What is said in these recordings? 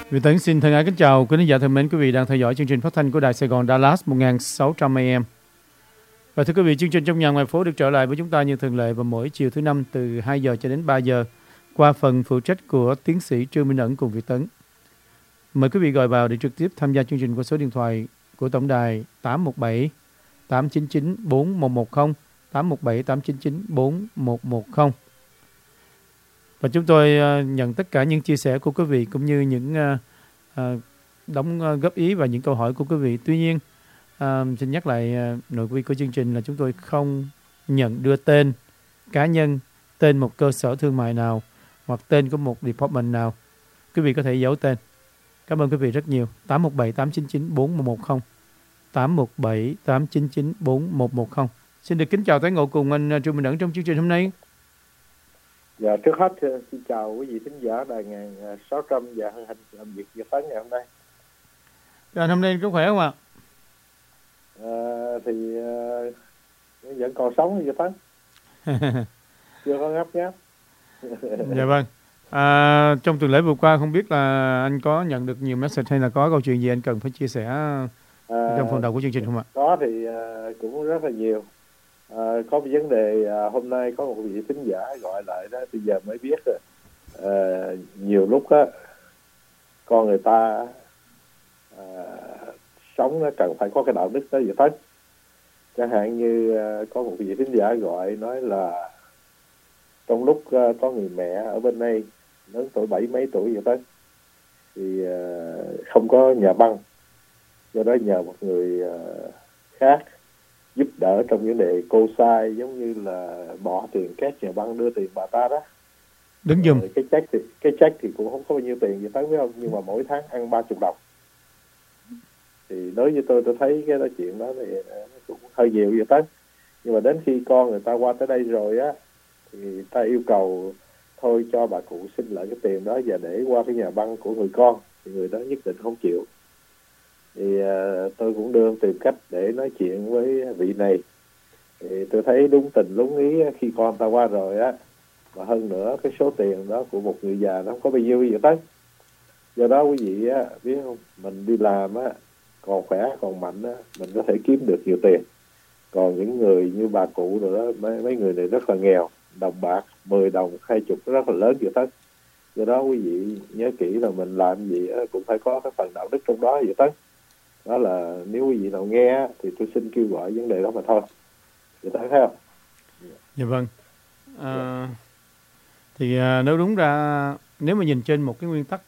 Việt Tấn xin thân ái kính chào quý khán giả thân mến, quý vị đang theo dõi chương trình phát thanh của Đài Sài Gòn Dallas 1600 AM. Và thưa quý vị, chương trình Trong Nhà Ngoài Phố được trở lại với chúng ta như thường lệ vào mỗi chiều thứ Năm từ 2 giờ cho đến 3 giờ qua phần phụ trách của tiến sĩ Trương Minh Ẩn cùng Việt Tấn. Mời quý vị gọi vào để trực tiếp tham gia chương trình qua số điện thoại của tổng đài 817 899 4110, 817 899 4110. Và chúng tôi nhận tất cả những chia sẻ của quý vị cũng như những đóng góp ý và những câu hỏi của quý vị. Tuy nhiên, xin nhắc lại nội quy của chương trình là chúng tôi không nhận đưa tên cá nhân, tên một cơ sở thương mại nào hoặc tên của một department nào. Quý vị có thể giấu tên. Cảm ơn quý vị rất nhiều. 817 899 4110, 817 899 4110. Xin được kính chào tái ngộ cùng anh Trương Minh Ẩn trong chương trình hôm nay. Dạ, trước hết xin chào quý vị thính giả Đài 1600 và hân hạnh làm việc Việt Tấn ngày hôm nay. Anh hôm nay có khỏe không ạ? Thì vẫn còn sống Việt Tấn. Chưa có ngáp ngáp. Dạ vâng. Trong tuần lễ vừa qua không biết là anh có nhận được nhiều message hay là có câu chuyện gì anh cần phải chia sẻ trong phần đầu của chương trình không ạ? Có thì cũng rất là nhiều. Có một vấn đề hôm nay có một vị thính giả gọi lại đó, bây giờ mới biết rồi. Nhiều lúc á, con người ta sống nó cần phải có cái đạo đức đó vậy thôi. Chẳng hạn như có một vị thính giả gọi nói là trong lúc có người mẹ ở bên đây lớn tuổi 70 mấy tuổi vậy thôi, thì không có nhà băng, do đó nhờ một người khác giúp đỡ trong vấn đề cô sai, giống như là bỏ tiền các nhà băng đưa tiền bà ta đó. Đứng giùm. Cái check thì cũng không có bao nhiêu tiền gì tới, phải không? Nhưng mà mỗi tháng ăn 30 đồng. Thì đối với tôi thấy cái đó chuyện đó thì cũng hơi nhiều vậy tới. Nhưng mà đến khi con người ta qua tới đây rồi á, thì ta yêu cầu thôi cho bà cụ xin lại cái tiền đó và để qua cái nhà băng của người con, thì người đó nhất định không chịu. Thì tôi cũng đương tìm cách để nói chuyện với vị này. Thì tôi thấy đúng tình đúng ý khi con ta qua rồi á, và hơn nữa cái số tiền đó của một người già nó không có bao nhiêu gì tới. Do đó quý vị á, biết không, mình đi làm á, còn khỏe còn mạnh á, mình có thể kiếm được nhiều tiền. Còn những người như bà cụ rồi đó, mấy người này rất là nghèo, đồng bạc 10 đồng 20 rất là lớn vậy tới. Do đó quý vị nhớ kỹ là mình làm gì á, cũng phải có cái phần đạo đức trong đó vậy tới. Đó là nếu quý vị nào nghe thì tôi xin kêu gọi vấn đề đó mà thôi. Vậy thấy không? Dạ vâng. Thì nếu đúng ra, nếu mà nhìn trên một cái nguyên tắc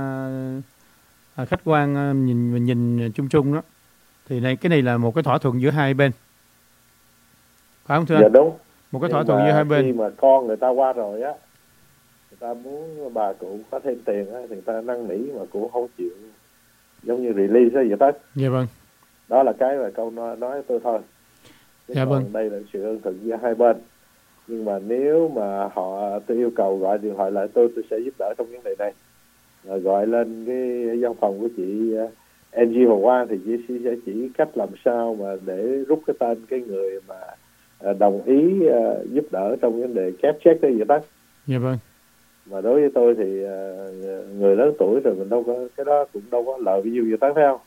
khách quan, nhìn chung chung đó, thì cái này là một cái thỏa thuận giữa hai bên, phải không thưa anh? Dạ đúng. Một cái thỏa thuận giữa hai bên. Khi mà con người ta qua rồi á, người ta muốn bà cụ có thêm tiền á, thì người ta năn nỉ mà cụ không chịu, giống như release đó vậy đó. Dạ vâng. Đó là cái mà câu nói tôi thôi. Dạ vâng. Đây là sự ân thuận giữa hai bên. Nhưng mà nếu mà tôi yêu cầu gọi điện thoại lại tôi sẽ giúp đỡ trong vấn đề này. Rồi gọi lên cái văn phòng của chị Angie Hồ Quang thì chị sẽ chỉ cách làm sao mà để rút cái tên cái người mà đồng ý giúp đỡ trong vấn đề cap check đó vậy đó. Dạ vâng. Mà đối với tôi thì người lớn tuổi rồi mình đâu có, cái đó cũng đâu có lợi bao nhiêu vậy đó, phải không?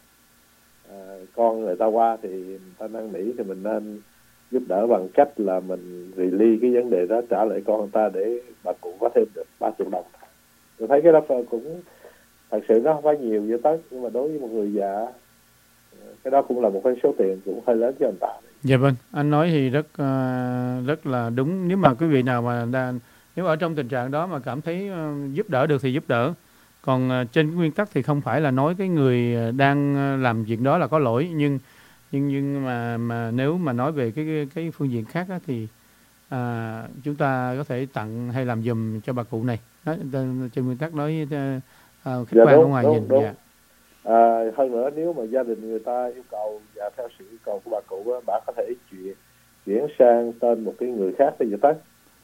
Con người ta qua thì người ta năn nỉ thì mình nên giúp đỡ bằng cách là mình release cái vấn đề đó, trả lại con người ta để bà cụ có thêm được 30 đồng. Tôi thấy cái đó cũng thật sự nó không phải nhiều vậy đó, nhưng mà đối với một người già cái đó cũng là một cái số tiền cũng hơi lớn cho người ta. Dạ vâng, anh nói thì rất là đúng. Nếu mà quý vị nào mà nếu ở trong tình trạng đó mà cảm thấy giúp đỡ được thì giúp đỡ. Còn trên cái nguyên tắc thì không phải là nói cái người đang làm việc đó là có lỗi, nhưng mà nếu mà nói về cái phương diện khác á, thì chúng ta có thể tặng hay làm giùm cho bà cụ này. Đó, trên nguyên tắc nói khách quan ở ngoài nhìn. Đúng. Dạ. Hơn nữa nếu mà gia đình người ta yêu cầu và theo sự yêu cầu của bà cụ á, bà có thể chuyển sang tên một cái người khác thì vậy đó.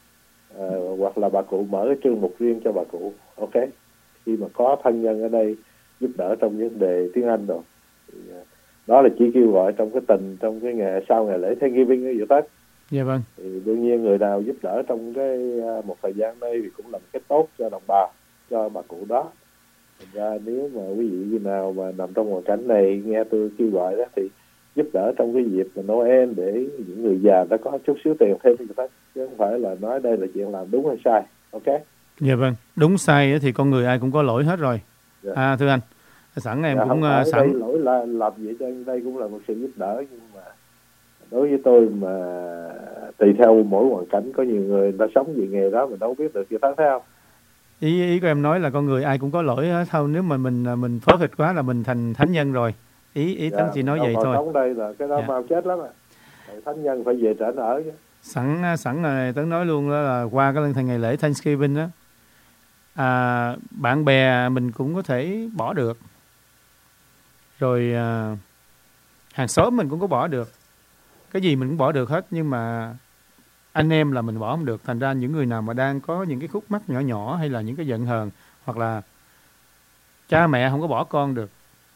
Hoặc là bà cụ mở cái chương mục riêng cho bà cụ. Ok, khi mà có thân nhân ở đây giúp đỡ trong vấn đề tiếng Anh rồi thì, đó là chỉ kêu gọi trong cái tình, trong cái ngày sau ngày lễ Thanksgiving vậy đó. Dạ vâng. Thì đương nhiên người nào giúp đỡ trong cái một thời gian đây thì cũng làm cái tốt cho đồng bào, cho bà cụ đó. Thành ra nếu mà quý vị khi nào mà nằm trong hoàn cảnh này nghe tôi kêu gọi đó thì giúp đỡ trong cái dịp mà Noel để những người già đã có chút xíu tiền thêm cho người ta, chứ không phải là nói đây là chuyện làm đúng hay sai. Ok. Dạ vâng, đúng sai á thì con người ai cũng có lỗi hết rồi. Dạ. Thưa anh, sẵn em Dạ, cũng không phải đây sẵn. lỗi là làm vậy cho đây cũng là một sự giúp đỡ, nhưng mà đối với tôi mà tùy theo mỗi hoàn cảnh, có nhiều người ta sống về nghề đó mình đâu biết được, gì thấy không? Ý của em nói là con người ai cũng có lỗi hết thôi, nếu mà mình phớt thịt quá là mình thành thánh nhân rồi. Ý Tấn Dạ, chỉ mình nói đâu vậy còn thôi. sống đây là cái đó Dạ. mau chết lắm à. Thánh nhân phải về trển ở chứ. Sẵn là Tấn nói luôn đó là qua cái ngày lễ Thanksgiving đó, bạn bè mình cũng có thể bỏ được, rồi hàng xóm mình cũng có bỏ được, cái gì mình cũng bỏ được hết, nhưng mà anh em là mình bỏ không được. Thành ra những người nào mà đang có những cái khúc mắc nhỏ nhỏ hay là những cái giận hờn, hoặc là cha mẹ không có bỏ con được,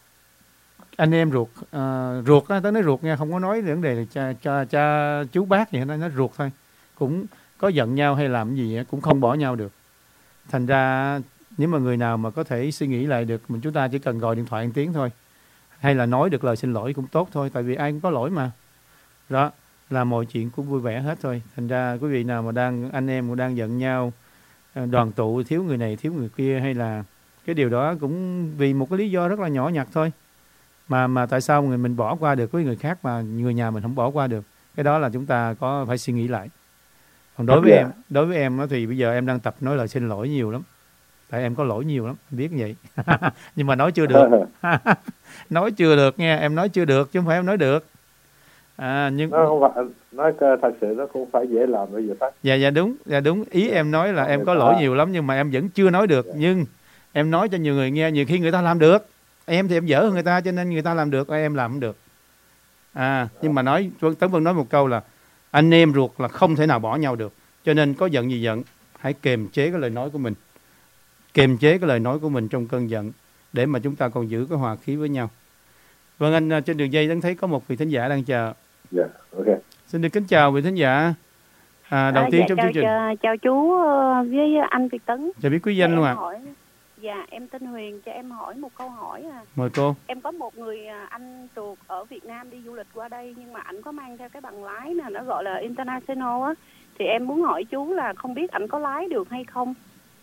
anh em ruột, ruột á, tớ nói ruột nha, không có nói vấn đề là cha chú bác gì hết, nói ruột thôi, cũng có giận nhau hay làm gì á, cũng không bỏ nhau được. Thành ra nếu mà người nào mà có thể suy nghĩ lại được, chúng ta chỉ cần gọi điện thoại một tiếng thôi, hay là nói được lời xin lỗi cũng tốt thôi, tại vì ai cũng có lỗi mà. Đó là mọi chuyện cũng vui vẻ hết thôi. Thành ra quý vị nào mà anh em cũng đang giận nhau, đoàn tụ thiếu người này thiếu người kia, hay là cái điều đó cũng vì một cái lý do rất là nhỏ nhặt thôi, mà tại sao mình bỏ qua được với người khác mà người nhà mình không bỏ qua được, cái đó là chúng ta có phải suy nghĩ lại. Còn đối với em thì bây giờ em đang tập nói lời xin lỗi nhiều lắm, tại em có lỗi nhiều lắm, em biết vậy. Nhưng mà nói chưa được. Nói chưa được nha, em nói chưa được chứ không phải em nói được. Nhưng Nó không phải, nói thật sự nó cũng phải dễ làm bây giờ tất. dạ đúng, ý Dạ. em nói là em Người có lỗi ta. nhiều lắm, nhưng mà em vẫn chưa nói được. Dạ. Nhưng em nói cho nhiều người nghe, nhiều khi người ta làm được, em thì em dở hơn người ta, cho nên người ta làm được, em làm không được. Nhưng mà Tấn Vân nói một câu là anh em ruột là không thể nào bỏ nhau được, cho nên có giận gì giận, hãy kiềm chế cái lời nói của mình, kiềm chế cái lời nói của mình trong cơn giận, để mà chúng ta còn giữ cái hòa khí với nhau. Vâng, anh trên đường dây Tấn thấy có một vị thính giả đang chờ. Dạ, ok. Xin được kính chào vị thính giả đầu tiên trong chương trình. Chào chú với anh Việt Tấn. Chào biết quý danh luôn ạ. Dạ, em tên Huyền, cho em hỏi một câu hỏi Mời cô. Em có một người anh ruột ở Việt Nam đi du lịch qua đây, nhưng mà ảnh có mang theo cái bằng lái nè, nó gọi là International á. Thì em muốn hỏi chú là không biết ảnh có lái được hay không?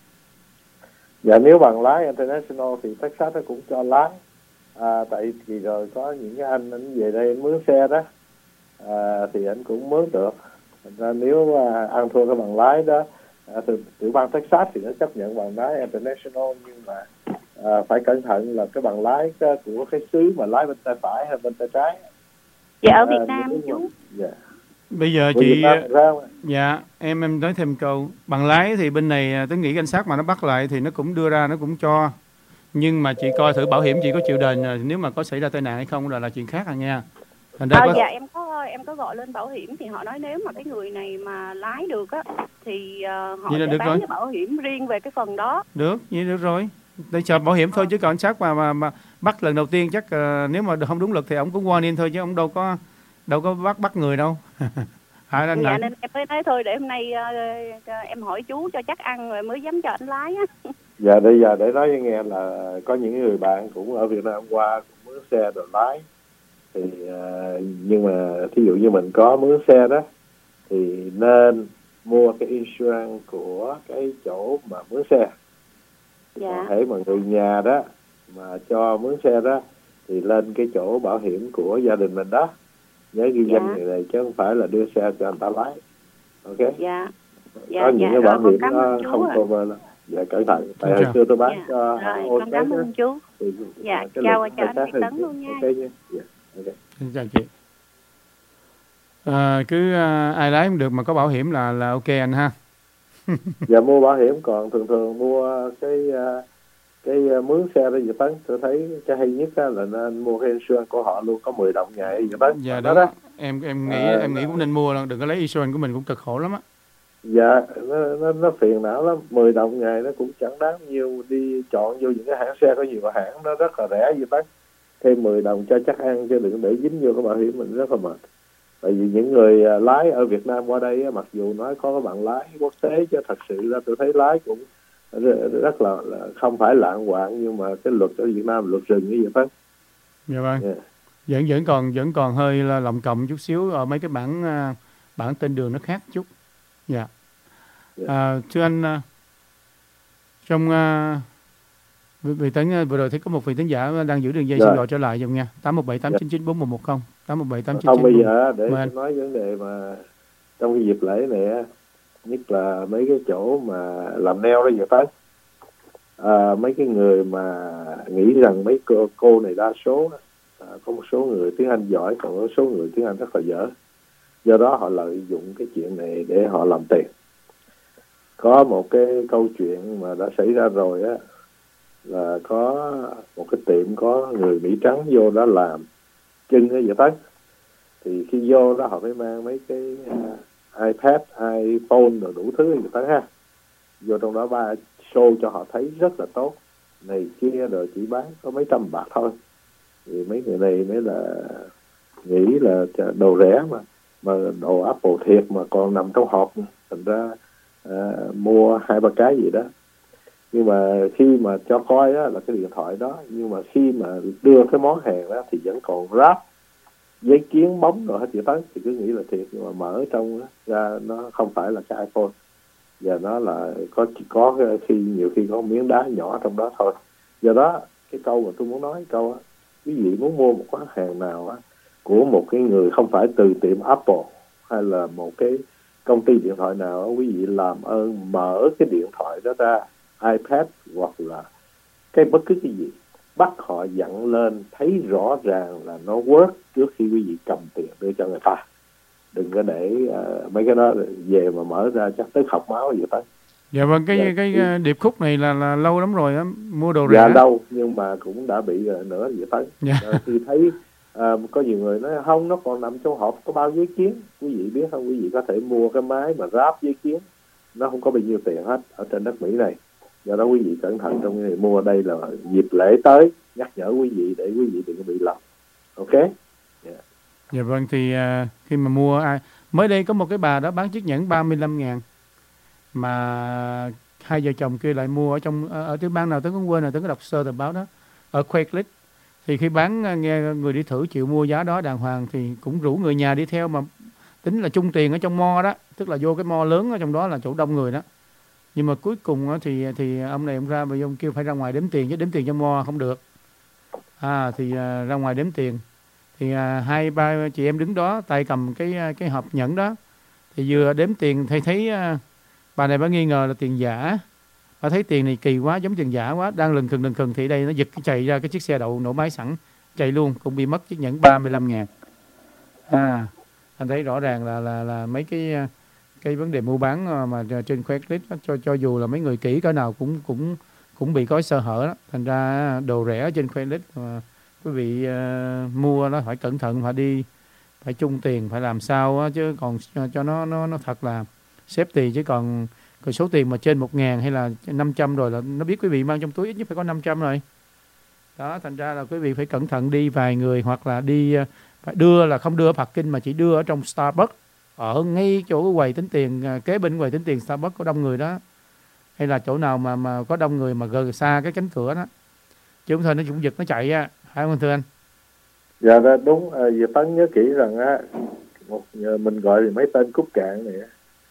Dạ, nếu bằng lái International thì Texas nó cũng cho lái. Tại vì rồi có những cái anh về đây anh mướn xe đó, thì anh cũng mướn được. Thành ra nếu ăn thua cái bằng lái đó, từ tiểu bang Texas thì nó chấp nhận bằng lái International, nhưng mà phải cẩn thận là cái bằng lái của cái xứ mà lái bên tay phải hay bên tay trái. Dạ, ở Việt Nam chú. Dạ. Bây giờ chị dạ em nói thêm câu, bằng lái thì bên này tôi nghĩ cảnh sát mà nó bắt lại thì nó cũng đưa ra, nó cũng cho, nhưng mà chị coi thử bảo hiểm chị có chịu đền nếu mà có xảy ra tai nạn hay không là chuyện khác nha. Dạ em có gọi lên bảo hiểm thì họ nói nếu mà cái người này mà lái được á thì họ sẽ bán cái bảo hiểm riêng về cái phần đó. Được, vậy được rồi. Để chờ bảo hiểm thôi, chứ còn cảnh sát mà bắt lần đầu tiên chắc nếu mà không đúng luật thì ông cũng warning thôi, chứ ông đâu có bắt người đâu. Dạ, nên em mới nói thôi để hôm nay em hỏi chú cho chắc ăn rồi mới dám cho anh lái á. Dạ, bây giờ để nói với nghe là có những người bạn cũng ở Việt Nam qua cũng mướn xe rồi lái, thì nhưng mà thí dụ như mình có mướn xe đó thì nên mua cái insurance của cái chỗ mà mướn xe. Dạ. Thể mà người nhà đó mà cho mướn xe đó thì lên cái chỗ bảo hiểm của gia đình mình đó, nhớ ghi danh người này chứ không phải là đưa xe cho anh ta lái. Ok. Dạ. Có những cái bảo hiểm nó không cover. Dạ, cẩn thận. Tại hồi xưa tôi bán cho rồi, con cảm ơn chú. Dạ, chào anh Việt Tấn luôn nha. Ok nha. Dạ, ok. Xin chào chị. Cứ ai lái cũng được mà có bảo hiểm là ok anh ha. Dạ, mua bảo hiểm, còn thường mua cái mướn xe đó vậy Tấn, tôi thấy cái hay nhất là nên mua cái insurance của họ luôn, có 10 đồng ngày vậy Tấn. Dạ đó. Em nghĩ cũng nên mua, đừng có lấy insurance của mình cũng cực khổ lắm á. Dạ, nó phiền não lắm, 10 đồng ngày nó cũng chẳng đáng nhiều, đi chọn vô những cái hãng xe có nhiều hãng nó rất là rẻ vậy Tấn. Thêm 10 đồng cho chắc ăn, chứ đừng để dính vô cái bảo hiểm mình rất là mệt. Tại vì những người lái ở Việt Nam qua đây mặc dù nói có cái bằng lái quốc tế, chứ thật sự ra tôi thấy lái cũng rất là không phải lạng hoạn, nhưng mà cái luật ở Việt Nam luật rừng như vậy phải. Dạ vâng. Yeah. Vẫn còn hơi là lọng cộng chút xíu ở mấy cái bản tên đường nó khác chút. Dạ. Thưa anh, trong vị tấn vừa rồi thấy có một vị thính giả đang giữ đường dây, xin gọi trở lại dùm nha. 817-899-4110, 817-899. Không, bây giờ để nói vấn đề mà trong cái dịp lễ này, nhất là mấy cái chỗ mà làm nail đó vậy tới, mấy cái người mà nghĩ rằng mấy cô này đa số có một số người tiếng Anh giỏi, còn có số người tiếng Anh rất là dở, do đó họ lợi dụng cái chuyện này để họ làm tiền. Có một cái câu chuyện mà đã xảy ra rồi á, là có một cái tiệm có người Mỹ trắng vô đó làm chân cái vậy tới, thì khi vô đó họ phải mang mấy cái iPad, iPhone rồi đủ thứ vậy tới ha, vô trong đó ba show cho họ thấy rất là tốt này kia, rồi chỉ bán có mấy trăm bạc thôi. Thì mấy người này mới là nghĩ là đồ rẻ mà đồ Apple thiệt mà còn nằm trong hộp, thành ra mua 2-3 cái gì đó. Nhưng mà khi mà cho coi á, là cái điện thoại đó, nhưng mà khi mà đưa cái món hàng đó thì vẫn còn ráp giấy kiến bóng rồi hết chị tới, thì cứ nghĩ là thiệt, nhưng mà mở trong đó, ra nó không phải là cái iPhone, và nó là có khi nhiều khi có miếng đá nhỏ trong đó thôi. Do đó cái câu mà tôi muốn nói câu á, quý vị muốn mua một món hàng nào á của một cái người không phải từ tiệm Apple hay là một cái công ty điện thoại nào á, quý vị làm ơn mở cái điện thoại đó ra, iPad hoặc là cái bất cứ cái gì, bắt họ dặn lên thấy rõ ràng là nó work trước khi quý vị cầm tiền đưa cho người ta. Đừng có để mấy cái đó về mà mở ra chắc tới học máu gì tới. Dạ vâng, cái điệp khúc này là lâu lắm rồi á, mua đồ rẻ. Dạ đâu, nhưng mà cũng đã bị nữa vậy tới. Dạ. Khi thấy có nhiều người nói không, nó còn nằm trong hộp có bao giấy kiến. Quý vị biết không, quý vị có thể mua cái máy mà ráp giấy kiến, nó không có bao nhiêu tiền hết ở trên đất Mỹ này. Do đó quý vị cẩn thận trong cái này, mua đây là dịp lễ tới, nhắc nhở quý vị để quý vị đừng có bị lầm. Ok? Yeah. Dạ vâng, thì khi mà mua mới đây có một cái bà đó bán chiếc nhẫn 35.000 mà hai vợ chồng kia lại mua ở cái bang nào tôi cũng quên rồi, tôi có đọc sơ tờ báo đó ở Craigslist. Thì khi bán nghe người đi thử chịu mua giá đó đàng hoàng thì cũng rủ người nhà đi theo, mà tính là chung tiền ở trong mo đó, tức là vô cái mo lớn ở trong đó là chỗ đông người đó. Nhưng mà cuối cùng thì ông này ông ra và ông kêu phải ra ngoài đếm tiền, chứ đếm tiền trong mo không được. Thì ra ngoài đếm tiền. Thì 2-3 chị em đứng đó tay cầm cái hộp nhẫn đó, thì vừa đếm tiền thấy bà này bà nghi ngờ là tiền giả. Bà thấy tiền này kỳ quá, giống tiền giả quá, đang lừng khừng thì đây nó giật chạy ra cái chiếc xe đậu nổ máy sẵn chạy luôn, cũng bị mất chiếc nhẫn 35.000. Anh thấy rõ ràng là mấy cái vấn đề mua bán mà trên Craigslist cho dù là mấy người kỹ cỡ nào cũng bị có sơ hở đó. Thành ra đồ rẻ trên Craigslist mà quý vị mua nó phải cẩn thận, phải chung tiền, phải làm sao á, chứ còn cho nó thật là safety, chứ còn số tiền mà trên 1.000 hay là 500 rồi là nó biết quý vị mang trong túi ít nhất phải có 500 rồi đó. Thành ra là quý vị phải cẩn thận đi vài người, hoặc là đi phải đưa là không đưa ở parking mà chỉ đưa ở trong Starbucks, ở ngay chỗ cái quầy tính tiền, kế bên quầy tính tiền Starbucks có đông người đó, hay là chỗ nào mà có đông người mà gần xa cái cánh cửa đó, chứ không thôi nó cũng giật nó chạy á, phải không thưa anh? Dạ đúng. Giờ Tấn nhớ kỹ rằng á, mình gọi thì mấy tên cút cạn này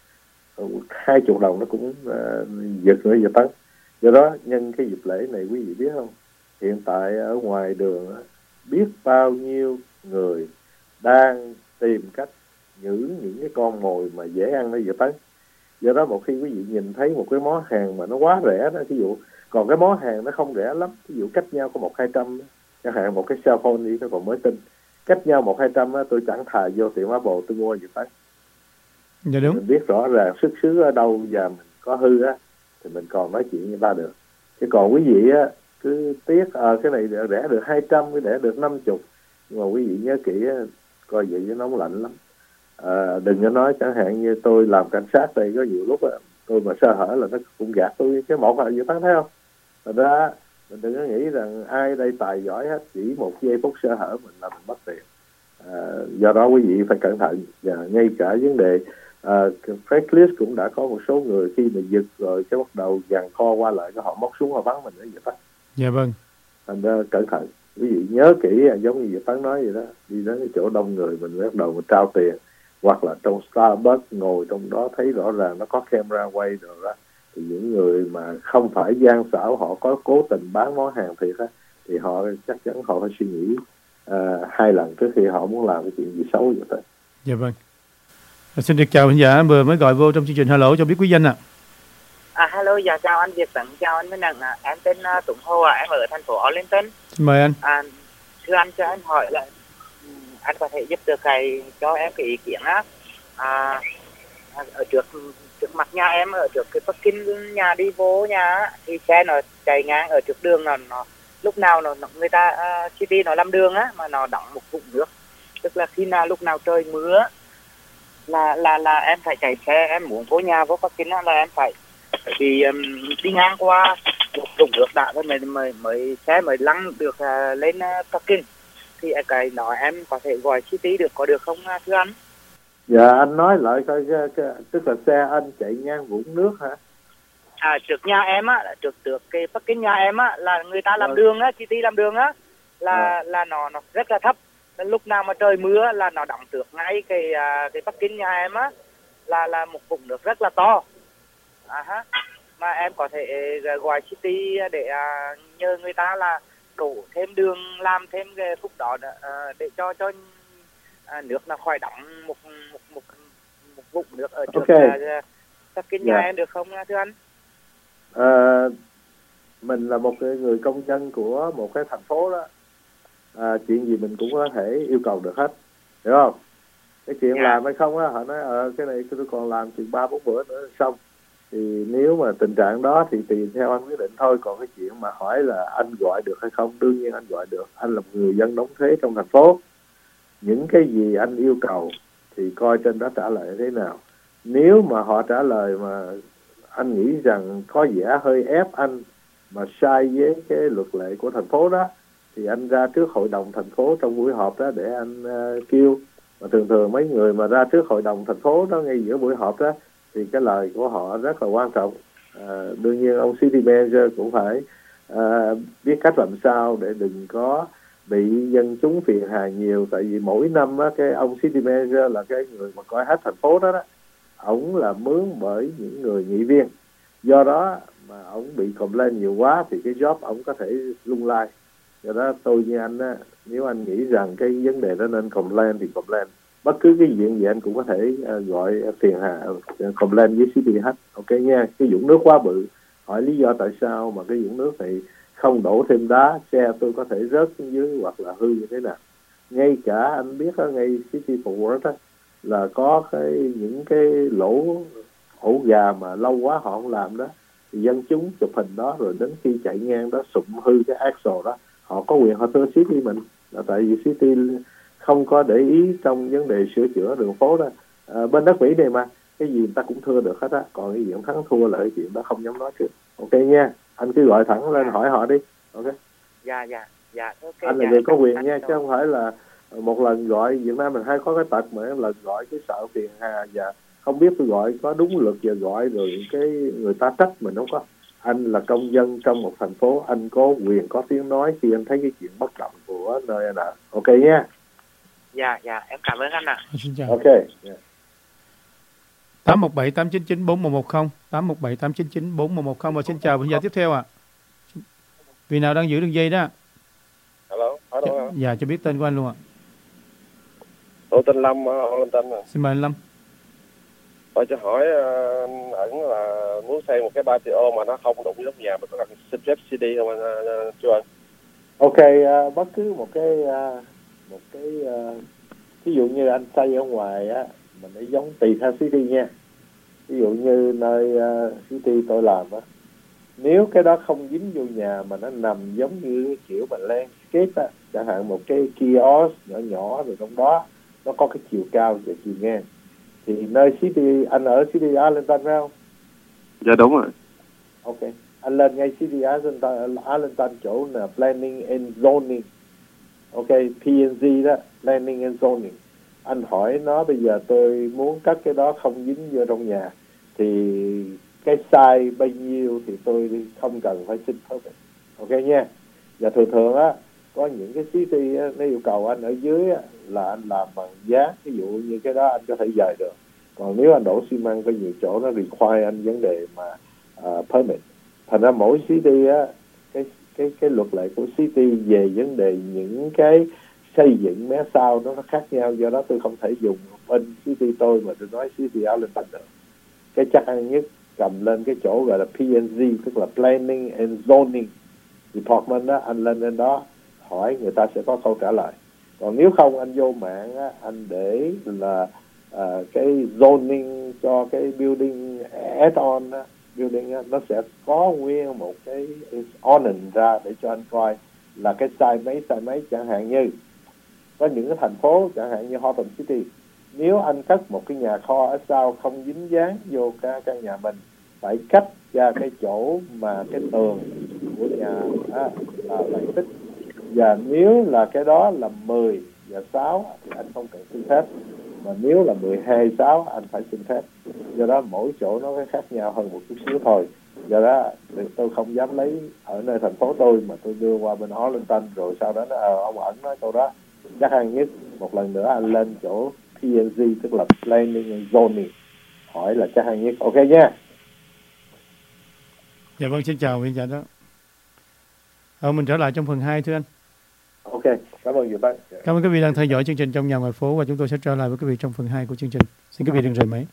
20 đồng nó cũng giật nữa giờ Tấn. Do đó nhân cái dịp lễ này quý vị biết không, hiện tại ở ngoài đường biết bao nhiêu người đang tìm cách giữ những cái con mồi mà dễ ăn đó giờ Tấn. Do đó một khi quý vị nhìn thấy một cái món hàng mà nó quá rẻ đó, ví dụ còn cái món hàng nó không rẻ lắm, ví dụ cách nhau có 100-200, chẳng hạn một cái cell phone đi, nó còn mới tinh, cách nhau 100-200 tôi chẳng thà vô tiệm Apple tôi mua gì Tấn. Dạ đúng. Mình biết rõ ràng xuất xứ ở đâu và mình có hư á thì mình còn nói chuyện với ta được. Chứ còn quý vị á cứ tiếc cái này rẻ được 200, cái rẻ được 50, nhưng mà quý vị nhớ kỹ á, coi vậy nó nóng lạnh lắm. Đừng có nói chẳng hạn như tôi làm cảnh sát đây, có nhiều lúc tôi mà sơ hở là nó cũng gạt tôi cái một là gì Tấn, thấy không? Thật ra mình đừng có nghĩ rằng ai đây tài giỏi hết, chỉ một giây phút sơ hở mình là mình mất tiền. Do đó quý vị phải cẩn thận, và ngay cả vấn đề Craigslist cũng đã có một số người khi mà giật rồi cái bắt đầu giằng co qua lại, cái họ móc súng họ bắn mình nữa vậy đó. Dạ vâng. Thành ra cẩn thận, ví dụ nhớ kỹ, giống như Việt Tấn nói vậy đó, đi đến cái chỗ đông người mình bắt đầu mình trao tiền, hoặc là trong Starbucks ngồi trong đó thấy rõ ràng nó có camera quay rồi đó, thì những người mà không phải gian xảo, họ có cố tình bán món hàng thiệt á, thì họ chắc chắn họ phải suy nghĩ hai lần trước khi họ muốn làm cái chuyện gì xấu vậy đó. Dạ vâng. Xin được chào khán giả vừa mới gọi vô trong chương trình. Hello, cho biết quý danh ạ. Hello, dạ chào anh Việt Tấn, chào anh Minh Đặng. Em tên Tùng Hồ, em ở thành phố Arlington. Xin mời anh. Thưa anh, cho anh hỏi là anh có thể giúp được cho em cái ý kiến á. Ở trước mặt nhà em, ở trước cái parking nhà đi vô nhà thì xe nó chạy ngang ở trước đường, nó lúc nào người ta city nó làm đường á mà nó đọng một vũng nước, tức là khi nào lúc nào trời mưa là em phải chạy xe, em muốn vô nhà vô parking là em phải đi ngang qua một vũng nước đã rồi mới xe mới lăn được lên parking. Thì cái đó em có thể gọi city được, có được không thưa anh? Dạ anh nói lại coi, tức là xe anh chạy ngang vũng nước hả? Trước nhà em á, trước cái parking nhà em á là người ta làm đường á, city làm đường á, là nó rất là thấp. Lúc nào mà trời mưa là nó đọng trước ngay cái parking nhà em á, là một vũng nước rất là to. Mà em có thể gọi city để nhờ người ta là đổ thêm đường, làm thêm cái phút đó để cho nước nó khỏi đọng một vũng nước ở trước parking nhà em được không thưa anh? Mình là một người công dân của một cái thành phố đó, chuyện gì mình cũng có thể yêu cầu được hết, hiểu không? Cái chuyện làm hay không á, họ nói cái này tôi còn làm chừng 3-4 bữa nữa xong. Thì nếu mà tình trạng đó thì tùy theo anh quyết định thôi. Còn cái chuyện mà hỏi là anh gọi được hay không, đương nhiên anh gọi được. Anh là một người dân đóng thuế trong thành phố. Những cái gì anh yêu cầu thì coi trên đó trả lời thế nào. Nếu mà họ trả lời mà anh nghĩ rằng có vẻ hơi ép anh mà sai với cái luật lệ của thành phố đó, thì anh ra trước hội đồng thành phố trong buổi họp đó để anh kêu. Mà thường mấy người mà ra trước hội đồng thành phố đó ngay giữa buổi họp đó thì cái lời của họ rất là quan trọng. Đương nhiên ông city manager cũng phải biết cách làm sao để đừng có bị dân chúng phiền hà nhiều. Tại vì mỗi năm á, cái ông city manager là cái người mà coi hết thành phố đó, ổng là mướn bởi những người nghị viên. Do đó mà ổng bị complain nhiều quá thì cái job ổng có thể lung lay. Do đó tôi như anh á, nếu anh nghĩ rằng cái vấn đề đó nên complain thì complain. Bất cứ cái chuyện gì anh cũng có thể gọi phiền hà complain với CPH, ok nha. Cái vũng nước quá bự, hỏi lý do tại sao mà cái vũng nước này không đổ thêm đá, xe tôi có thể rớt xuống dưới hoặc là hư như thế nào. Ngay cả anh biết đó, ngay City Fort Worth đó, là có những cái lỗ ổ gà mà lâu quá họ không làm đó, thì dân chúng chụp hình đó rồi đến khi chạy ngang đó sụm hư cái axle đó, họ có quyền họ thưa City mình, là tại vì City không có để ý trong vấn đề sửa chữa đường phố đó. Bên đất Mỹ này mà cái gì người ta cũng thưa được hết á, còn cái chuyện thắng thua là cái chuyện đó không dám nói trước, ok nha. Anh cứ gọi thẳng lên hỏi họ đi, ok. Dạ okay, anh là người có quyền nha, chứ không phải là một lần gọi. Việt Nam mình hay có cái tật mà lần gọi cái sợ phiền hà, và không biết tôi gọi có đúng luật giờ gọi rồi cái người ta trách mình không có. Anh là công dân trong một thành phố, anh có quyền có tiếng nói khi anh thấy cái chuyện bất đồng của nơi anh ở, ok nha. Dạ em cảm ơn anh ạ. Xin chào. Ok. 817-899-4110 817-899-4110. Và xin chào khán giả tiếp theo ạ. Vị nào đang giữ đường dây đó? Hello. Dạ, cho biết tên của anh luôn ạ. Tôi tên Lâm ở Arlington. Xin mời anh Lâm. Tôi cho hỏi anh ẩn là muốn xây một cái patio mà nó không đụng với nóc nhà, mà có cần xin phép CD không anh chú anh? Ok, bất cứ một cái ví dụ như anh xây ở ngoài á, mình phải giống tùy theo city nha. Ví dụ như nơi city tôi làm á, nếu cái đó không dính vô nhà mà nó nằm giống như cái kiểu mà landscape á, chẳng hạn một cái kiosk nhỏ rồi trong đó nó có cái chiều cao và chiều ngang, thì nơi city, anh ở city Arlington phải không? Dạ đúng rồi. Ok, anh lên ngay city Arlington chỗ là planning and zoning, ok, P&Z đó, planning and zoning. anh hỏi nó bây giờ tôi muốn cất cái đó không dính vô trong nhà thì cái size bao nhiêu thì tôi không cần phải xin permit. Ok nha. Và thường á có những cái city á, nó yêu cầu anh ở dưới á, là anh làm bằng giá, ví dụ như cái đó anh có thể dời được. Còn nếu anh đổ xi măng có nhiều chỗ nó require anh vấn đề mà permit. Thành ra mỗi city á, cái luật lệ của city về vấn đề những cái xây dựng mé sau nó khác nhau, do đó tôi không thể dùng bên city tôi mà tôi nói city Arlington được. Cái chắc ăn nhất cầm lên cái chỗ gọi là P&Z, tức là Planning and Zoning Department đó, anh lên trên đó hỏi người ta sẽ có câu trả lời. Còn nếu không anh vô mạng á, anh để là cái zoning cho cái building add-on á, building á, nó sẽ có nguyên một cái ordinance ra để cho anh coi là cái size mấy chẳng hạn như có những cái thành phố chẳng hạn như Horton City, nếu anh cất một cái nhà kho ở sau không dính dáng vô căn nhà mình, phải cách ra cái chỗ mà cái tường của nhà là 7 feet. Và nếu là cái đó là 10 và 6 thì anh không cần xin phép, mà nếu là 12/6 anh phải xin phép. Do đó mỗi chỗ nó khác nhau hơn một chút xíu thôi. Do đó tôi không dám lấy ở nơi thành phố tôi mà tôi đưa qua bên Arlington rồi sau đó ông ẩn nói câu đó. Chắc ăn nhất một lần nữa anh lên chỗ P&Z, tức là Planning and Zoning, hỏi là chắc ăn nhất. Ok nha. Dạ vâng, xin chào Nguyễn Dạ đó. Mình trở lại trong phần 2 thưa anh. Ok, cảm ơn Dũng Bác. Cảm ơn quý vị đang theo dõi chương trình Trong Nhà Ngoài Phố, và chúng tôi sẽ trở lại với quý vị trong phần 2 của chương trình. Xin quý vị đừng rời máy.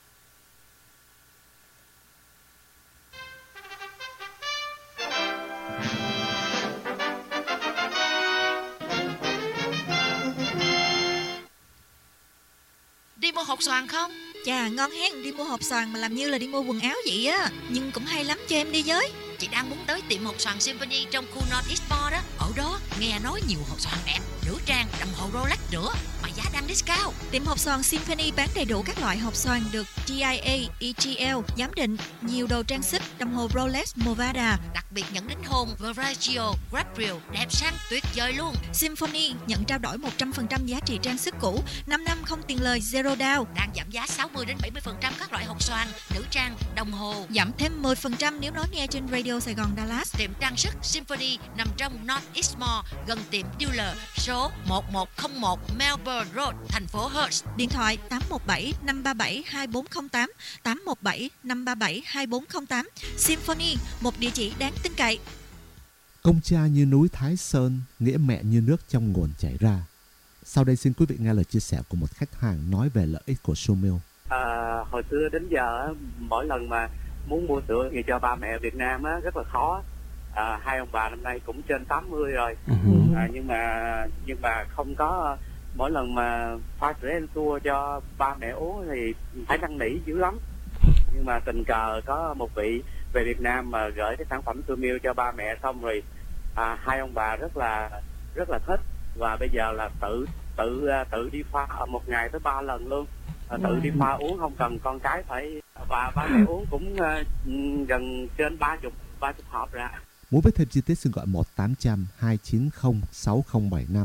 Đi mua hột xoàn không? Chà, ngon hen, đi mua hộp xoàn mà làm như là đi mua quần áo vậy á. Nhưng cũng hay lắm, cho em đi với. Chị đang muốn tới tiệm hột xoàn Symphony trong khu North East Mall đó. Ở đó nghe nói nhiều hột xoàn đẹp, nữ trang, đồng hồ Rolex nữa, mà giá đang discount. Tiệm hộp xoàn Symphony bán đầy đủ các loại hộp xoàn được GIA, EGL giám định, nhiều đồ trang sức, đồng hồ Rolex, Movada. Đặc biệt nhận đính hôn, Veragio, Gabriel, đẹp sang tuyệt vời luôn. Symphony nhận trao đổi 100% giá trị trang sức cũ, 5 năm không tiền lời, zero down. Đang giảm giá 60-70% các loại hột xoàn, nữ trang, đồng hồ. Giảm thêm 10% nếu nói nghe trên Radio Sài Gòn Dallas. Tiệm trang sức Symphony nằm trong North East Mall, gần tiệm dealer số 1101 Melbourne Road, thành phố Hertz. Điện thoại 817-537-2408, 817-537-2408. Symphony, một địa chỉ đáng tin cậy. Công cha như núi Thái Sơn, nghĩa mẹ như nước trong nguồn chảy ra. Sau đây xin quý vị nghe lời chia sẻ của một khách hàng nói về lợi ích của Sumil. Hồi xưa đến giờ mỗi lần mà muốn mua sữa về cho ba mẹ Việt Nam á, rất là khó. Hai ông bà năm nay cũng trên 80 rồi, nhưng mà không có, mỗi lần mà pha sữa Ensure cho ba mẹ uống thì phải năn nỉ dữ lắm. Nhưng mà tình cờ có một vị về Việt Nam mà gửi cái sản phẩm Sumil cho ba mẹ xong rồi, hai ông bà rất là thích, và bây giờ là tự đi pha một ngày tới 3 lần luôn. Tự đi pha uống, không cần con cái phải, và ba mẹ uống cũng gần trên 30 hộp ra. Muốn biết thêm chi tiết xin gọi 1-800-290-6075,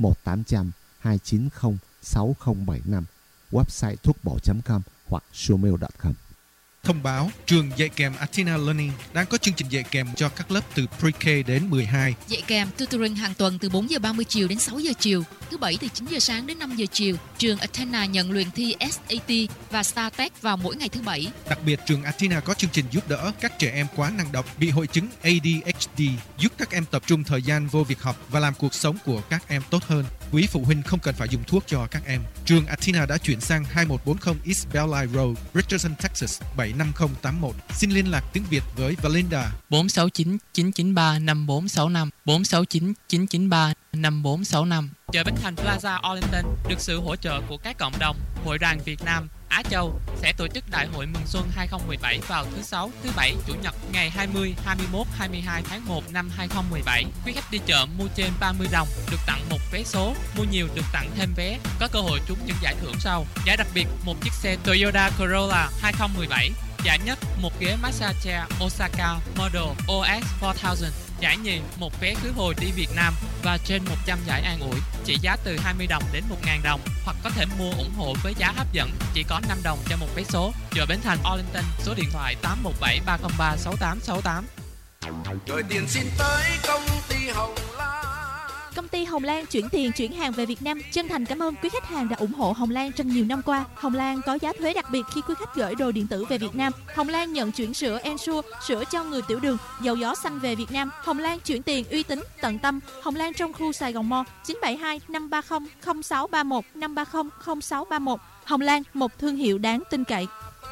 1-800-290-6075, website thuocbổ.com hoặc sumil.com. Thông báo, trường dạy kèm Athena Learning đang có chương trình dạy kèm cho các lớp từ Pre-K đến 12. Dạy kèm tutoring hàng tuần từ 4 giờ 30 chiều đến 6 giờ chiều, thứ Bảy từ 9 giờ sáng đến 5 giờ chiều. Trường Athena nhận luyện thi SAT và StarTech vào mỗi ngày thứ Bảy. Đặc biệt, trường Athena có chương trình giúp đỡ các trẻ em quá năng động bị hội chứng ADHD, giúp các em tập trung thời gian vô việc học và làm cuộc sống của các em tốt hơn. Quý phụ huynh không cần phải dùng thuốc cho các em. Trường Athena đã chuyển sang 2140 East Belle Road, Richardson, Texas 75081. Xin liên lạc tiếng Việt với Valinda 469 993 5465, 469 993 5465. Chợ Bến Thành Plaza Arlington được sự hỗ trợ của các cộng đồng, Hội đoàn Việt Nam, Á Châu sẽ tổ chức Đại hội Mừng Xuân 2017 vào thứ Sáu, thứ Bảy, Chủ nhật ngày 20, 21, 22 tháng 1 năm 2017. Quý khách đi chợ mua trên 30 đồng được tặng một vé số, mua nhiều được tặng thêm vé, có cơ hội trúng những giải thưởng sau. Giải đặc biệt một chiếc xe Toyota Corolla 2017. Giải nhất một ghế massage chair Osaka Model OS 4000. Giải nhì, một vé khứ hồi đi Việt Nam và trên 100 giải an ủi, trị giá từ 20 đồng đến 1.000 đồng, hoặc có thể mua ủng hộ với giá hấp dẫn, chỉ có 5 đồng cho một vé số. Chợ Bến Thành Arlington, số điện thoại 817 303 6868. Gửi tiền xin tới công ty Hồng Lan. Công ty Hồng Lan chuyển tiền chuyển hàng về Việt Nam chân thành cảm ơn quý khách hàng đã ủng hộ Hồng Lan trong nhiều năm qua. Hồng Lan có giá thuế đặc biệt khi quý khách gửi đồ điện tử về Việt Nam. Hồng Lan nhận chuyển sữa Ensure, sữa cho người tiểu đường, dầu gió xanh về Việt Nam. Hồng Lan chuyển tiền uy tín, tận tâm. Hồng Lan trong khu Sài Gòn Mall 972 530 0631 530 0631. Hồng Lan, một thương hiệu đáng tin cậy.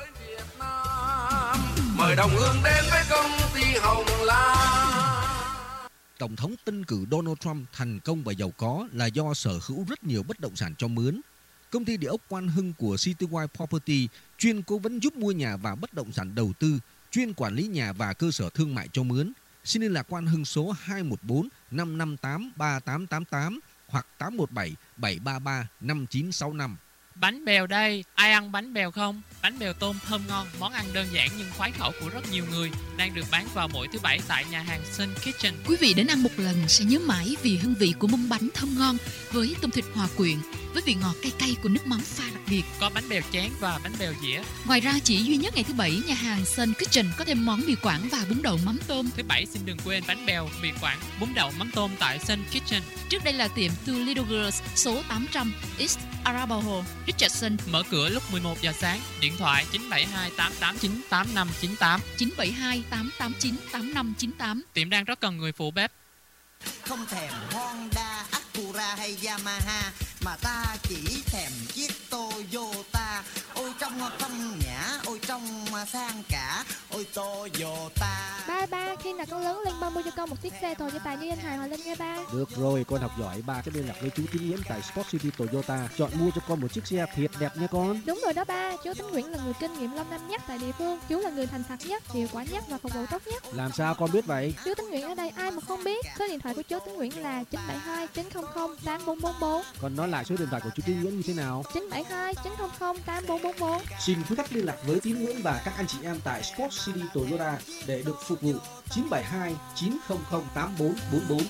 Mời đồng hương đến với công ty Hồng Lan. Tổng thống tân cử Donald Trump thành công và giàu có là do sở hữu rất nhiều bất động sản cho mướn. Công ty địa ốc Quan Hưng của Citywide Property chuyên cố vấn giúp mua nhà và bất động sản đầu tư, chuyên quản lý nhà và cơ sở thương mại cho mướn. Xin liên lạc Quan Hưng số 214 558 3888 hoặc 817 733 5965. Bánh bèo đây, ai ăn bánh bèo không? Bánh bèo tôm thơm ngon, món ăn đơn giản nhưng khoái khẩu của rất nhiều người, đang được bán vào mỗi thứ Bảy tại nhà hàng Sun Kitchen. Quý vị đến ăn một lần sẽ nhớ mãi vì hương vị của mâm bánh thơm ngon với tôm thịt hòa quyện, với vị ngọt cay cay của nước mắm pha đặc biệt. Có bánh bèo chén và bánh bèo dĩa. Ngoài ra chỉ duy nhất ngày thứ Bảy, nhà hàng Sun Kitchen có thêm món mì Quảng và bún đậu mắm tôm. Thứ Bảy xin đừng quên bánh bèo, mì Quảng, bún đậu mắm tôm tại Sun Kitchen. Trước đây là tiệm Two Little Girls số 800 East Arapahoe, Richardson, mở cửa lúc 11 giờ sáng. Điện thoại 972 889 8598 972 889 8598. Tiệm đang rất cần người phụ bếp. Không thèm Honda, Acura hay Yamaha, mà ta chỉ thèm chiếc Toyota. Ôi trong phong nhã, ôi trong sang cả, ôi Toyota. Ba, khi nào con lớn lên ba mua cho con một chiếc xe Toyota như anh Hải Hòa Linh nha ba. Được rồi, con học giỏi, ba sẽ liên lạc với chú Tín Nguyễn tại Sport City Toyota, chọn mua cho con một chiếc xe thiệt đẹp nha con. Đúng rồi đó ba, chú Tín Nguyễn là người kinh nghiệm lâu năm nhất tại địa phương, chú là người thành thật nhất, hiệu quả nhất và phục vụ tốt nhất. Làm sao con biết vậy? Chú Tín Nguyễn ở đây ai mà không biết. Số điện thoại của chú Tín Nguyễn là 972 900 8444. Còn nói lại số điện thoại của chú Tín Nguyễn như thế nào? 972 900 8444. Xin quý khách liên lạc với Tín Nguyễn và các anh chị em tại Sport City Toyota để được phục vụ. 972 900 8444.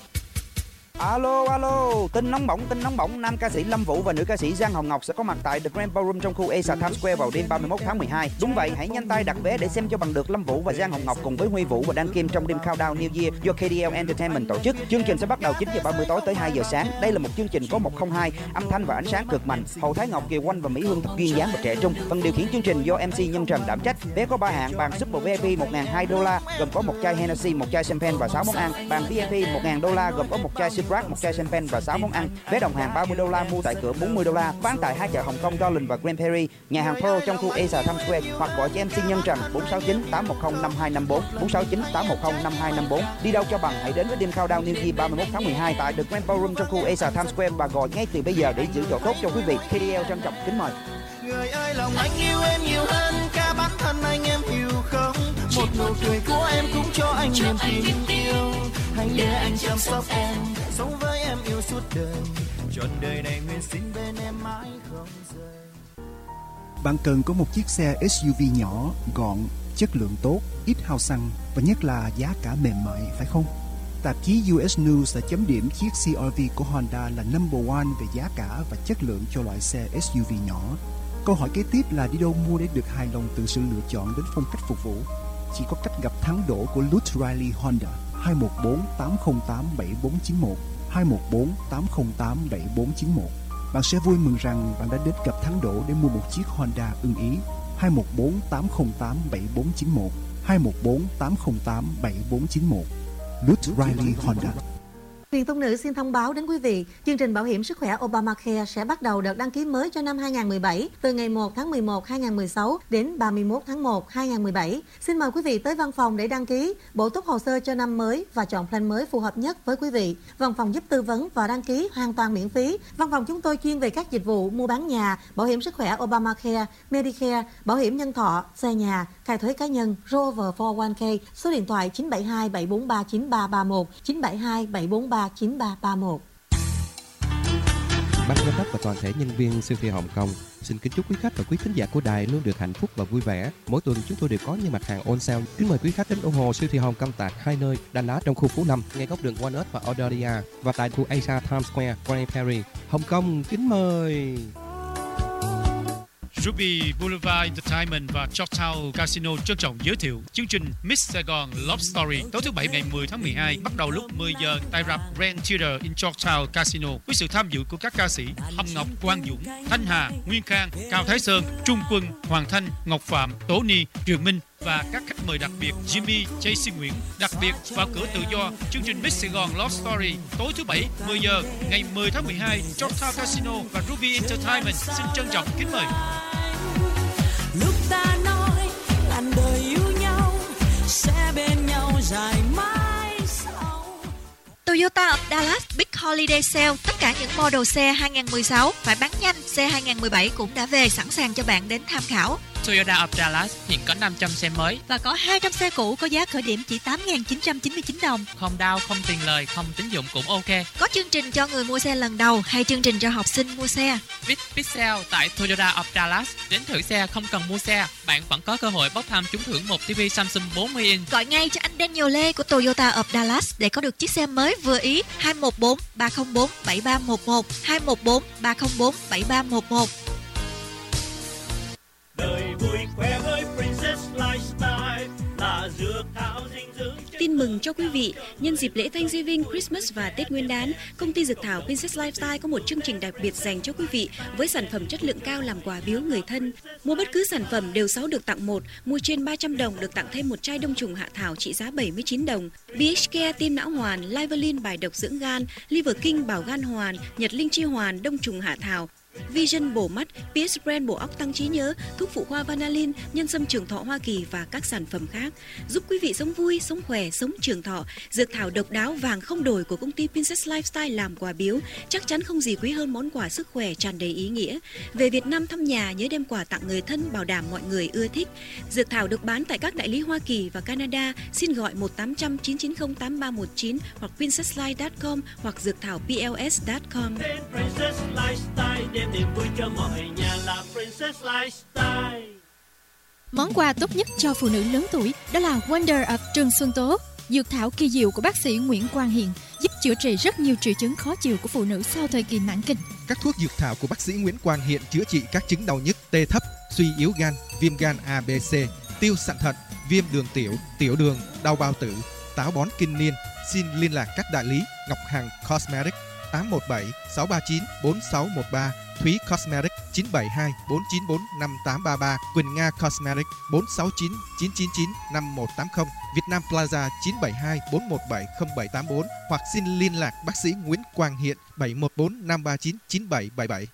Alo, tin nóng bỏng, nam ca sĩ Lâm Vũ và nữ ca sĩ Giang Hồng Ngọc sẽ có mặt tại The Grand Ballroom trong khu Asia Times Square vào đêm 31 tháng 12. Đúng vậy, hãy nhanh tay đặt vé để xem cho bằng được Lâm Vũ và Giang Hồng Ngọc cùng với Huy Vũ và Đan Kim trong đêm Countdown New Year do KDL Entertainment tổ chức. Chương trình sẽ bắt đầu 9 giờ 30 tối tới 2 giờ sáng. Đây là một chương trình có 102, âm thanh và ánh sáng cực mạnh. Hậu Thái Ngọc, Kiều Oanh và Mỹ Hương duyên dáng và trẻ trung. Phần điều khiển chương trình do MC Nhân Trần đảm trách. Vé có 3 hạng: bàn Super VIP $1.200 gồm có một chai Hennessy, một chai champagne và 6 món ăn. Bàn VIP $1.000 gồm có một chai Citrac, một chai champagne và 6 món ăn. Vé đồng hàng $30, mua tại cửa $40. Bán tại hai chợ Hồng Kông Darling và Grand Prairie, nhà hàng Pearl trong khu Asia Times Square, hoặc gọi cho MC Nhân Trần 469 810 5254 469 810 5254. Đi đâu cho bằng, hãy đến với đêm Countdown New Year 31 tháng 12 tại The Grand Ballroom trong khu Asia Times Square và gọi ngay từ bây giờ để giữ chỗ tốt cho quý vị. KDL trân trọng kính mời. Người ơi, lòng anh yêu em nhiều hơn cả bản thân anh, em hiểu không? Một nụ cười của em cũng cho anh niềm tin yêu. Hãy để anh chăm sóc em, sống với em yêu suốt đời. Trọn đời này nguyện xin bên em mãi không rời. Bạn cần có một chiếc xe SUV nhỏ, gọn, chất lượng tốt, ít hao xăng và nhất là giá cả mềm mại, phải không? Tạp chí US News đã chấm điểm chiếc CR-V của Honda là number one về giá cả và chất lượng cho loại xe SUV nhỏ. Câu hỏi kế tiếp là đi đâu mua để được hài lòng từ sự lựa chọn đến phong cách phục vụ? Chỉ có cách gặp thắng đỗ của Lutz Riley Honda. 214 808 7491 214 808 7491. Bạn sẽ vui mừng rằng bạn đã đến gặp thắng đỗ để mua một chiếc Honda ưng ý. 214 808 7491 214 808 7491. Lutz Riley Honda. Truyền thông nữ xin thông báo đến quý vị, chương trình bảo hiểm sức khỏe Obamacare sẽ bắt đầu đợt đăng ký mới cho năm 2017 từ ngày 1 tháng 11 2016 đến 31 tháng 1 2017. Xin mời quý vị tới văn phòng để đăng ký, bổ túc hồ sơ cho năm mới và chọn plan mới phù hợp nhất với quý vị. Văn phòng giúp tư vấn và đăng ký hoàn toàn miễn phí. Văn phòng chúng tôi chuyên về các dịch vụ mua bán nhà, bảo hiểm sức khỏe Obamacare, Medicare, bảo hiểm nhân thọ, xe nhà, khai thuế cá nhân, Rover 401k. Số điện thoại 972 743 9331 972 743 9331. ban giám đốc và toàn thể nhân viên siêu thị Hồng Kông xin kính chúc quý khách và quý khán giả của đài luôn được hạnh phúc và vui vẻ. Mỗi tuần chúng tôi đều có những mặt hàng on sale. Kính mời quý khách đến ủng hộ siêu thị Hồng Kông tại hai nơi, Dallas trong khu phố 5, ngay góc đường Walnut và Australia, và tại khu Asia Times Square, Grand Prairie, Hồng Kông. Kính mời. Ruby Boulevard Entertainment và Georgetown Casino trân trọng giới thiệu chương trình Miss Saigon Love Story tối thứ Bảy ngày 10 tháng 12 bắt đầu lúc 10 giờ tại rạp Grand Theater in Georgetown Casino với sự tham dự của các ca sĩ Hồng Ngọc, Quang Dũng, Thanh Hà, Nguyên Khang, Cao Thái Sơn, Trung Quân, Hoàng Thanh, Ngọc Phạm, Tố Ni, Trường Minh và các khách mời đặc biệt Jimmy, JC Nguyễn. Đặc biệt vào cửa tự do, chương trình Miss Saigon Love Story tối thứ Bảy 10 giờ ngày 10 tháng 12 Georgetown Casino và Ruby Entertainment xin trân trọng kính mời. Lúc ta nói ngàn đời yêu nhau sẽ bên nhau dài mãi sau. Toyota of Dallas Big Holiday Sale, tất cả những model xe 2016 phải bán nhanh, xe 2017 cũng đã về sẵn sàng cho bạn đến tham khảo. Toyota of Dallas hiện có 500 xe mới và có 200 xe cũ có giá khởi điểm chỉ 8.999 đồng. Không đau, không tiền lời, không tín dụng cũng ok. Có chương trình cho người mua xe lần đầu hay chương trình cho học sinh mua xe. Big Sale tại Toyota of Dallas. Đến thử xe không cần mua xe, bạn vẫn có cơ hội bốc thăm trúng thưởng một TV Samsung 40 inch. Gọi ngay cho anh Daniel Lê của Toyota of Dallas để có được chiếc xe mới vừa ý. 214 304 7311 214 304 7311. Đời vui khỏe với Princess Lifestyle là dược thảo dinh dưỡng. Tin mừng cho quý vị, nhân dịp lễ Thanksgiving, Christmas và Tết Nguyên đán, công ty dược thảo Princess Lifestyle có một chương trình đặc biệt dành cho quý vị với sản phẩm chất lượng cao làm quà biếu người thân. Mua bất cứ sản phẩm đều 6 được tặng 1, mua trên 300 đồng được tặng thêm một chai đông trùng hạ thảo trị giá 79 đồng. BH Care tiêm não hoàn, Livalin bài độc dưỡng gan, Liver King bảo gan hoàn, Nhật Linh chi hoàn, đông trùng hạ thảo. Vision bổ mắt, PS Brand bổ óc tăng trí nhớ, thuốc phụ khoa Vanillin, nhân sâm trường thọ Hoa Kỳ và các sản phẩm khác, giúp quý vị sống vui, sống khỏe, sống trường thọ. Dược thảo độc đáo vàng không đổi của công ty Princess Lifestyle làm quà biếu, chắc chắn không gì quý hơn món quà sức khỏe tràn đầy ý nghĩa. Về Việt Nam thăm nhà nhớ đem quà tặng người thân, bảo đảm mọi người ưa thích. Dược thảo được bán tại các đại lý Hoa Kỳ và Canada. Xin gọi 1-800-990-8319 hoặc princesslife.com hoặc dược thảo pls.com. Niềm vui cho mọi nhà là Princess Lifestyle. Món quà tốt nhất cho phụ nữ lớn tuổi đó là Wonder of Trương Xuân Tố, dược thảo kỳ diệu của bác sĩ Nguyễn Quang Hiền, giúp chữa trị rất nhiều triệu chứng khó chịu của phụ nữ sau thời kỳ mãn kinh. Các thuốc dược thảo của bác sĩ Nguyễn Quang Hiền chữa trị các chứng đau nhức, tê thấp, suy yếu gan, viêm gan A, B, C, tiêu sạn thận, viêm đường tiểu, tiểu đường, đau bao tử, táo bón kinh niên. Xin liên lạc các đại lý Ngọc Hằng Cosmetics 817 639 4613, Thúy Cosmetics 972 494 5833, Quỳnh Nga Cosmetics 469 999 5180, Việt Nam Plaza 972 417 0784 hoặc xin liên lạc bác sĩ Nguyễn Quang Hiện 714 539 9777.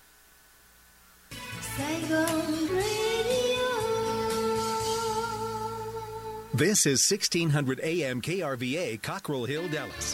This is 1600 AM KRVA, Cockrell Hill, Dallas.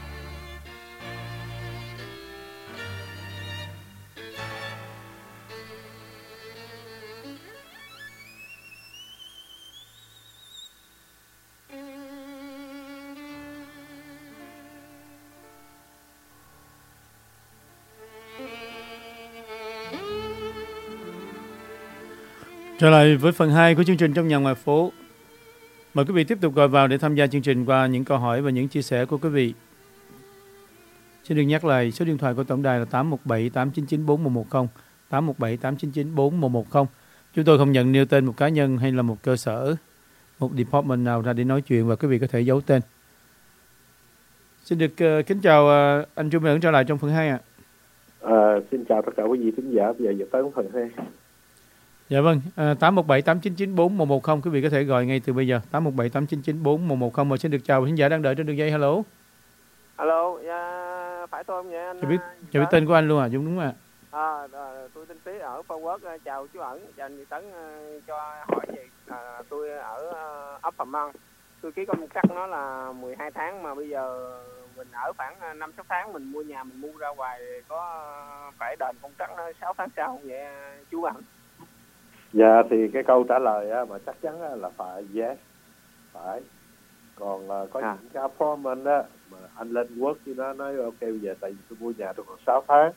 Trở lại với phần 2 của chương trình Trong Nhà Ngoài Phố. Mời quý vị tiếp tục gọi vào để tham gia chương trình qua những câu hỏi và những chia sẻ của quý vị. Xin được nhắc lại số điện thoại của tổng đài là 817 899 4110, 817 899 4110. Chúng tôi không nhận nêu tên một cá nhân hay là một cơ sở, một department nào ra để nói chuyện và quý vị có thể giấu tên. Xin được kính chào anh Trung Ẩn trở lại trong phần 2 ạ. Xin chào tất cả quý vị khán giả, bây giờ tới phần 2. Dạ vâng, 817 899 4110, quý vị có thể gọi ngay từ bây giờ, 817 899 4110. Và xin được chào khán giả đang đợi trên đường dây. Hello. Hello, phải tôi không vậy anh? Chào biết tên của anh luôn à, đúng ạ. Tôi tên Tí ở Phú Quốc, chào chú Ẩn, chào anh Tấn cho hỏi về tôi ở ấp Phạm Măng. Tôi ký công cắt nó là 12 tháng mà bây giờ mình ở khoảng 5-6 tháng mình mua nhà, mình mua ra ngoài có phải đền công cắt nó 6 tháng sau không vậy chú Ẩn? Dạ thì cái câu trả lời á, mà chắc chắn là phải yes, phải. Còn có những cái appointment á mà anh lên work thì nó nói ok bây giờ tại vì tôi mua nhà tôi còn 6 tháng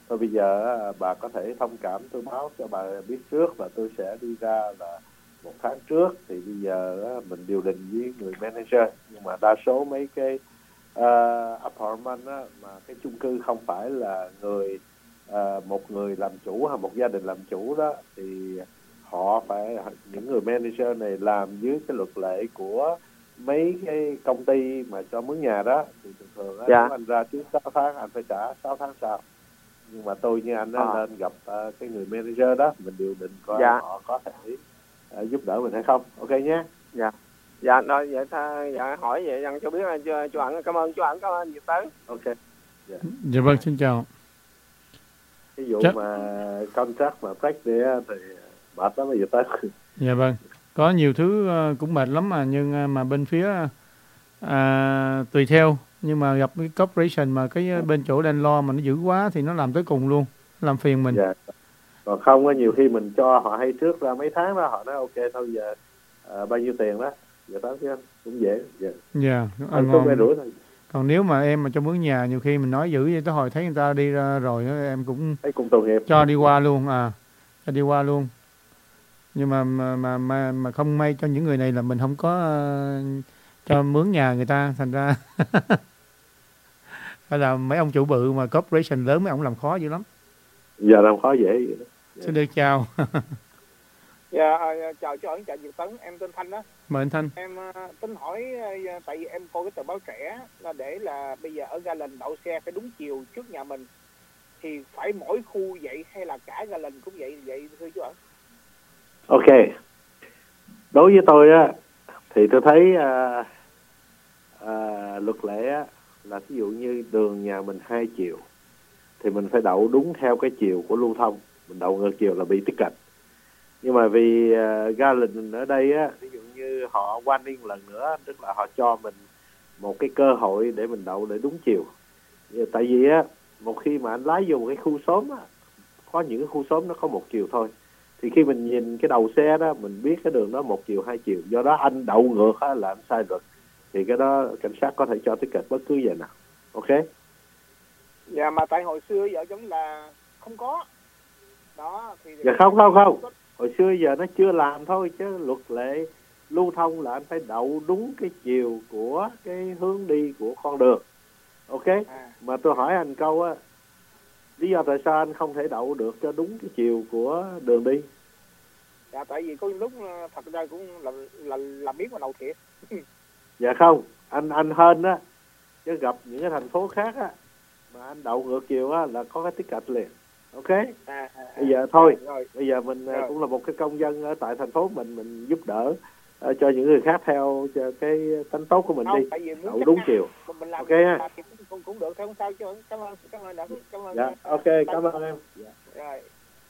Thôi bây giờ bà có thể thông cảm, tôi báo cho bà biết trước là tôi sẽ đi ra là 1 tháng trước, thì bây giờ mình điều đình với người manager, nhưng mà đa số mấy cái apartment mà cái chung cư không phải là một người làm chủ hay một gia đình làm chủ đó, thì họ phải, những người manager này làm dưới cái luật lệ của mấy cái công ty mà cho mướn nhà đó, thì thường thường nếu anh ra trước 6 tháng anh phải trả 6 tháng sau. Nhưng mà tôi như anh nên gặp cái người manager đó, mình điều định coi họ có thể giúp đỡ mình hay không. Ok nhé. Dạ rồi, vậy hỏi vậy rằng cho biết chú Ẩn. Cảm ơn chú Ẩn, cảm ơn Việt Tấn. Ok. Dạ vâng, xin chào. Ví dụ mà contract mà break thì mệt lắm bây giờ tới. Dạ vâng, có nhiều thứ cũng mệt lắm nhưng mà bên phía tùy theo, nhưng mà gặp cái corporation mà cái bên chỗ đang lo mà nó dữ quá thì nó làm tới cùng luôn, làm phiền mình. Dạ. Còn không á, nhiều khi mình cho họ hay trước ra mấy tháng đó, họ nói ok thôi giờ bao nhiêu tiền đó, giờ tới chứ cũng dễ. Dạ. Còn nếu mà em mà cho mướn nhà, nhiều khi mình nói dữ vậy tới hồi thấy người ta đi ra rồi em cũng tội nghiệp, cho đi qua luôn cho đi qua luôn. Nhưng mà không may cho những người này là mình không có cho mướn nhà người ta, thành ra phải là mấy ông chủ bự mà corporation lớn mấy ông làm khó dữ lắm. Giờ làm khó dễ vậy đó. Xin được chào. Chào chú Ẩn, chào Việt Tấn, em tên Thanh đó. Mời anh Thanh. Em tính hỏi, tại vì em coi cái tờ báo Trẻ là để là bây giờ ở Garland đậu xe phải đúng chiều trước nhà mình, thì phải mỗi khu vậy hay là cả Garland cũng vậy thưa chú Ẩn? Ok, đối với tôi á thì tôi thấy luật lệ á là ví dụ như đường nhà mình 2 chiều thì mình phải đậu đúng theo cái chiều của lưu thông, mình đậu ngược chiều là bị ticket. Nhưng mà vì Garland ở đây á, ví dụ như họ warning lần nữa, tức là họ cho mình một cái cơ hội để mình đậu để đúng chiều. Tại vì á, một khi mà anh lái vô một cái khu xóm á, có những cái khu xóm nó có 1 chiều thôi, thì khi mình nhìn cái đầu xe đó, mình biết cái đường đó 1 chiều 2 chiều, do đó anh đậu ngược á, là anh sai luật, thì cái đó cảnh sát có thể cho ticket bất cứ giờ nào. Ok. Dạ, mà tại hồi xưa giờ giống là không có đó thì dạ không hồi xưa giờ nó chưa làm thôi, chứ luật lệ lưu thông là anh phải đậu đúng cái chiều của cái hướng đi của con đường. Ok. Mà tôi hỏi anh câu á, lý do tại sao anh không thể đậu được cho đúng cái chiều của đường đi? Dạ tại vì có lúc thật ra cũng là biết mà đậu thiệt. Dạ không, anh hên á, chứ gặp những cái thành phố khác á mà anh đậu ngược chiều á là có cái ticket liền. Ok. Bây giờ thôi, bây giờ mình cũng là một cái công dân ở tại thành phố mình giúp đỡ cho những người khác theo cho cái tánh tốt của mình đi, đậu đúng chiều. Ok ha. Cũng được, không sao chứ. Cảm ơn. Dạ, ok, cảm ơn em. Rồi.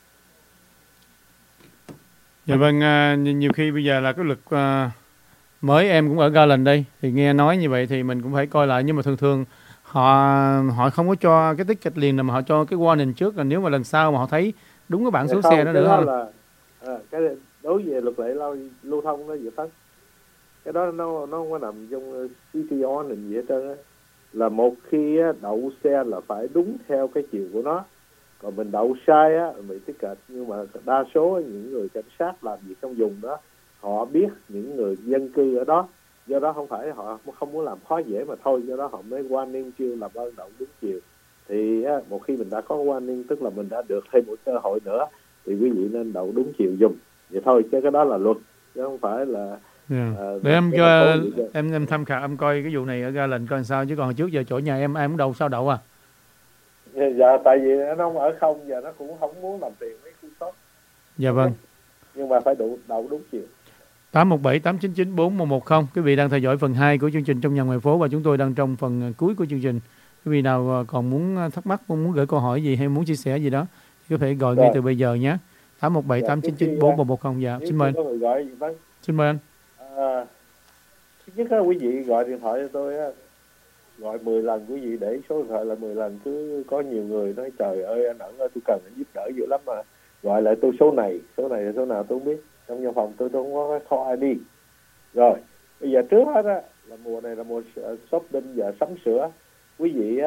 Dạ vâng, nhiều khi bây giờ là cái luật mới, em cũng ở Garland đây, thì nghe nói như vậy thì mình cũng phải coi lại, nhưng mà thường họ không có cho cái ticket liền, mà họ cho cái warning trước, là nếu mà lần sau mà họ thấy đúng cái bảng số xe đó nữa hơn. Cái đối về luật lệ lưu thông nó dự tấn, cái đó nó không có nằm trong city warning gì hết trơn á, là một khi đậu xe là phải đúng theo cái chiều của nó, còn mình đậu sai á bị ticket. Nhưng mà đa số những người cảnh sát làm việc trong vùng đó, họ biết những người dân cư ở đó, do đó không phải họ không muốn làm khó dễ mà thôi, do đó họ mới warning kêu làm ơn đậu đúng chiều. Thì một khi mình đã có warning, tức là mình đã được thêm một cơ hội nữa, thì quý vị nên đậu đúng chiều dùm vậy thôi, chứ cái đó là luật chứ không phải là để em cho em tham khảo, em coi cái vụ này ở Garland coi sao, chứ còn trước giờ chỗ nhà em ai cũng đậu sao đậu à. Dạ tại vì nó không ở không, giờ nó cũng không muốn làm tiền mấy khu shop. Dạ vâng, nhưng mà phải đậu đúng chiều. 817-899-4110. Quý vị đang theo dõi phần 2 của chương trình Trong Nhà Ngoài Phố, và chúng tôi đang trong phần cuối của chương trình. Quý vị nào còn muốn thắc mắc, muốn gửi câu hỏi gì hay muốn chia sẻ gì đó, thì có thể gọi ngay từ bây giờ nhé. 817-899-4110. Dạ, xin mời. Xin mời anh. Thứ nhất quý vị gọi điện thoại cho tôi gọi 10 lần, quý vị để số điện thoại là 10 lần, cứ có nhiều người nói trời ơi anh Ẩn ơi tôi cần anh giúp đỡ dữ lắm mà gọi lại tôi số này là số nào tôi không biết, trong văn phòng tôi không có cái kho ID. Rồi bây giờ trước hết là mùa này là mùa shopping, giờ sắm sửa, quý vị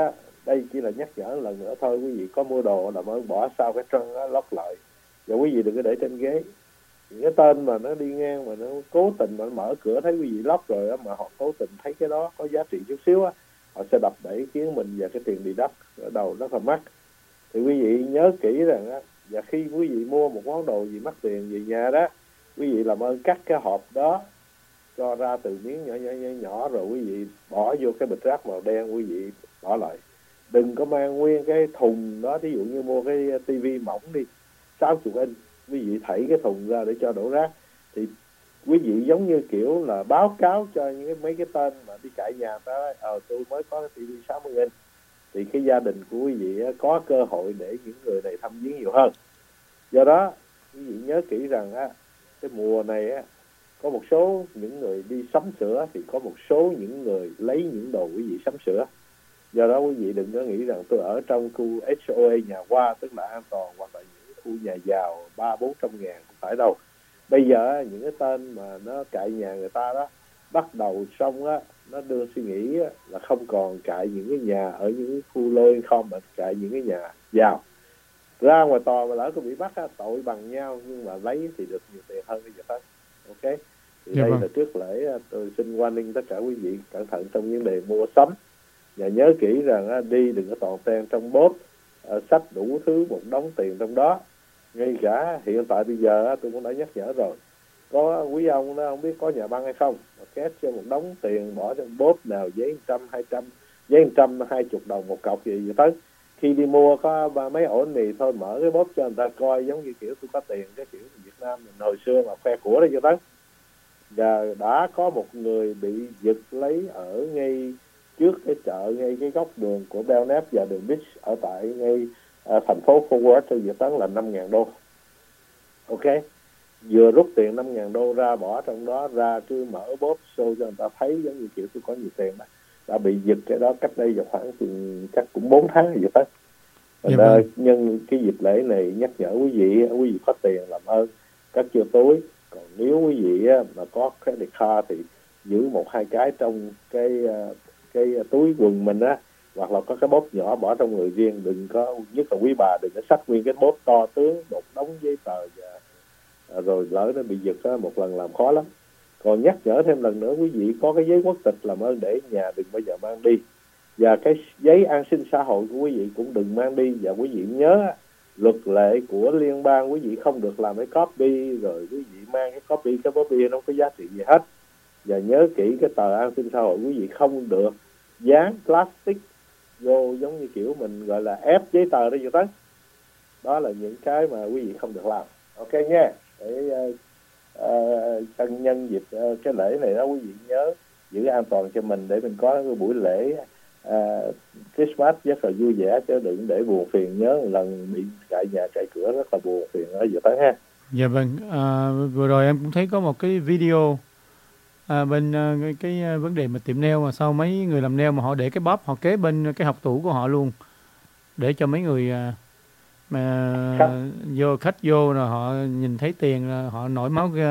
đây chỉ là nhắc nhở lần nữa thôi. Quý vị có mua đồ làm ơn bỏ sau cái trân đó, lót lại, và quý vị đừng có để trên ghế. Những cái tên mà nó đi ngang mà nó cố tình mà nó mở cửa thấy quý vị lót rồi á, mà họ cố tình thấy cái đó có giá trị chút xíu á, họ sẽ đập bẫy khiến mình và cái tiền đi đất ở đầu rất là mắc. Thì quý vị nhớ kỹ rằng á, và khi quý vị mua một món đồ gì mắc tiền về nhà đó, quý vị làm ơn cắt cái hộp đó cho ra từ miếng nhỏ rồi quý vị bỏ vô cái bịch rác màu đen, quý vị bỏ lại. Đừng có mang nguyên cái thùng đó, ví dụ như mua cái tivi mỏng đi 60 inch, quý vị thảy cái thùng ra để cho đổ rác, thì quý vị giống như kiểu là báo cáo cho mấy cái tên mà đi cãi nhà ta, tôi mới có cái tivi 60 inch, thì cái gia đình của quý vị có cơ hội để những người này thăm viếng nhiều hơn. Do đó quý vị nhớ kỹ rằng á, cái mùa này á, có một số những người đi sắm sửa, thì có một số những người lấy những đồ quý vị sắm sửa. Do đó quý vị đừng có nghĩ rằng tôi ở trong khu HOA nhà hoa tức là an toàn, hoặc là những khu nhà giàu 300-400 ngàn, không phải đâu. Bây giờ những cái tên mà nó cãi nhà người ta đó, bắt đầu xong á, nó đưa suy nghĩ á, là không còn cãi những cái nhà ở những khu lôi không, mà cãi những cái nhà giàu. Ra ngoài tòa mà lỡ có bị bắt á, tội bằng nhau, nhưng mà lấy thì được nhiều tiền hơn bây giờ thôi. Ok, thì đây là trước lễ tôi xin warning tất cả quý vị cẩn thận trong vấn đề mua sắm, và nhớ kỹ rằng đi đừng có toàn ten trong bóp, xách đủ thứ một đống tiền trong đó. Ngay cả hiện tại bây giờ tôi cũng đã nhắc nhở rồi, có quý ông đó không biết có nhà băng hay không, kết cho một đống tiền bỏ trong bóp nào, giấy 100, 200, giấy 120 đồng một cọc gì tới. Khi đi mua có mấy ổ mì thôi, mở cái bóp cho người ta coi giống như kiểu tôi có tiền, cái kiểu Việt Nam mình hồi xưa mà khoe của đó cho tới. Và đã có một người bị giật lấy ở ngay trước cái chợ, ngay cái góc đường của Belknap và đường Beach ở tại ngay thành phố Fort Worth cho Việt Tấn là 5.000 đô. Ok, vừa rút tiền 5.000 đô ra bỏ trong đó ra, cứ mở bóp show cho người ta thấy giống như kiểu tôi có nhiều tiền đó. Đã bị giật cái đó cách đây khoảng chắc cũng 4 tháng rồi Tấn. Nhân cái dịp lễ này nhắc nhở quý vị có tiền làm ơn cất vô túi. Còn nếu quý vị mà có credit card thì giữ 1-2 cái trong cái túi quần mình á, hoặc là có cái bóp nhỏ bỏ trong người riêng. Đừng có, nhất là quý bà, đừng có xách nguyên cái bóp to tướng một đống giấy tờ và rồi lỡ nó bị giật á, một lần làm khó lắm. Còn nhắc nhở thêm lần nữa, quý vị có cái giấy quốc tịch làm ơn để nhà đừng bao giờ mang đi, và cái giấy an sinh xã hội của quý vị cũng đừng mang đi. Và quý vị nhớ luật lệ của liên bang, quý vị không được làm cái copy rồi quý vị mang cái copy nó không có giá trị gì hết. Và nhớ kỹ cái tờ an sinh xã hội quý vị không được dán plastic vô, giống như kiểu mình gọi là ép giấy tờ đó vậy đó. Đó là những cái mà quý vị không được làm. Ok nha. Để nhân dịp cái lễ này đó, quý vị nhớ giữ an toàn cho mình để mình có cái buổi lễ Christmas rất là vui vẻ, chứ đừng để buồn phiền. Nhớ lần bị cãi nhà cãi cửa rất là buồn phiền ở giờ tới ha. Dạ vâng, vừa rồi em cũng thấy có một cái video bên cái vấn đề mà tiệm nail, mà sau mấy người làm nail mà họ để cái bóp họ kế bên cái học tủ của họ luôn, để cho mấy người mà khách vô rồi họ nhìn thấy tiền là họ nổi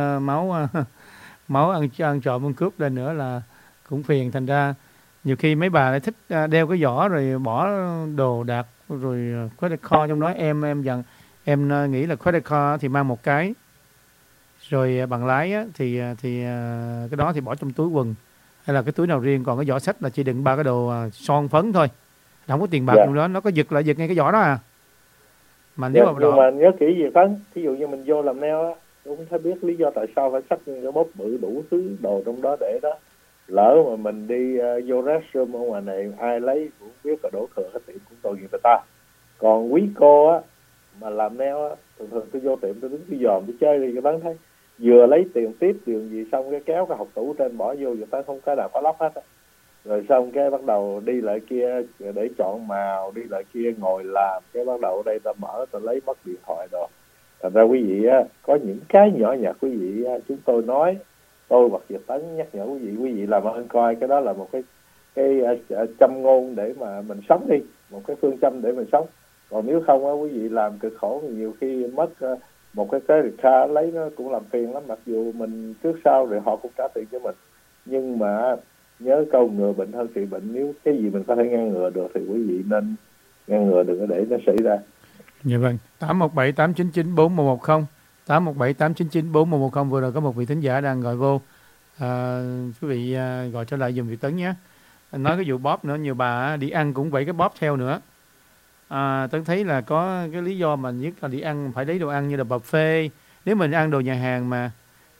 máu ăn trộm ăn cướp lên nữa là cũng phiền. Thành ra nhiều khi mấy bà lại thích đeo cái giỏ rồi bỏ đồ đạc rồi credit card trong đó. Em dần em nghĩ là credit card thì mang một cái, rồi bằng lái á, thì cái đó thì bỏ trong túi quần hay là cái túi nào riêng. Còn cái giỏ xách là chỉ đựng 3 cái đồ son phấn thôi, không có tiền bạc trong đó. Nó có giật lại giật ngay cái giỏ đó à. Mà nếu nhưng mà nhớ kỹ gì Phấn, ví dụ như mình vô làm nail á, tôi cũng phải biết lý do tại sao phải xách cái bóp bự đủ thứ đồ trong đó để đó. Lỡ mà mình đi vô restroom ở ngoài này, ai lấy cũng biết là đổ thừa cái tiệm cũng tội nghiệp người ta. Còn quý cô á mà làm nail á, thường tôi vô tiệm tôi đứng tôi dòm tôi chơi đi, cái Tấn thấy vừa lấy tiền tiếp tiền gì xong cái kéo cái hộp tủ trên bỏ vô, người ta không cái nào có lóc hết á. Rồi xong cái bắt đầu đi lại kia để chọn màu, đi lại kia ngồi làm, cái bắt đầu ở đây ta mở ta lấy mất điện thoại rồi. Thành ra quý vị á, có những cái nhỏ nhặt quý vị chúng tôi nói, tôi hoặc Việt Tấn nhắc nhở quý vị làm ơn coi cái đó là một cái châm ngôn để mà mình sống đi, một cái phương châm để mình sống. Còn nếu không á, quý vị làm cực khổ thì nhiều khi mất một cái credit card lấy nó cũng làm phiền lắm, mặc dù mình trước sau rồi họ cũng trả tiền cho mình. Nhưng mà nhớ câu ngừa bệnh hơn trị bệnh. Nếu cái gì mình có thể ngăn ngừa được thì quý vị nên ngăn ngừa, đừng có để nó xảy ra. Dạ vâng. 817-899-4110 817-899-4110. Vừa rồi có một vị thính giả đang gọi vô. Quý vị gọi trở lại dùm Việt Tấn nhé. Anh nói cái vụ bóp nữa, nhiều bà đi ăn cũng vậy cái bóp theo nữa. Tấn thấy là có cái lý do mà nhất là đi ăn phải lấy đồ ăn như là buffet. Nếu mình ăn đồ nhà hàng mà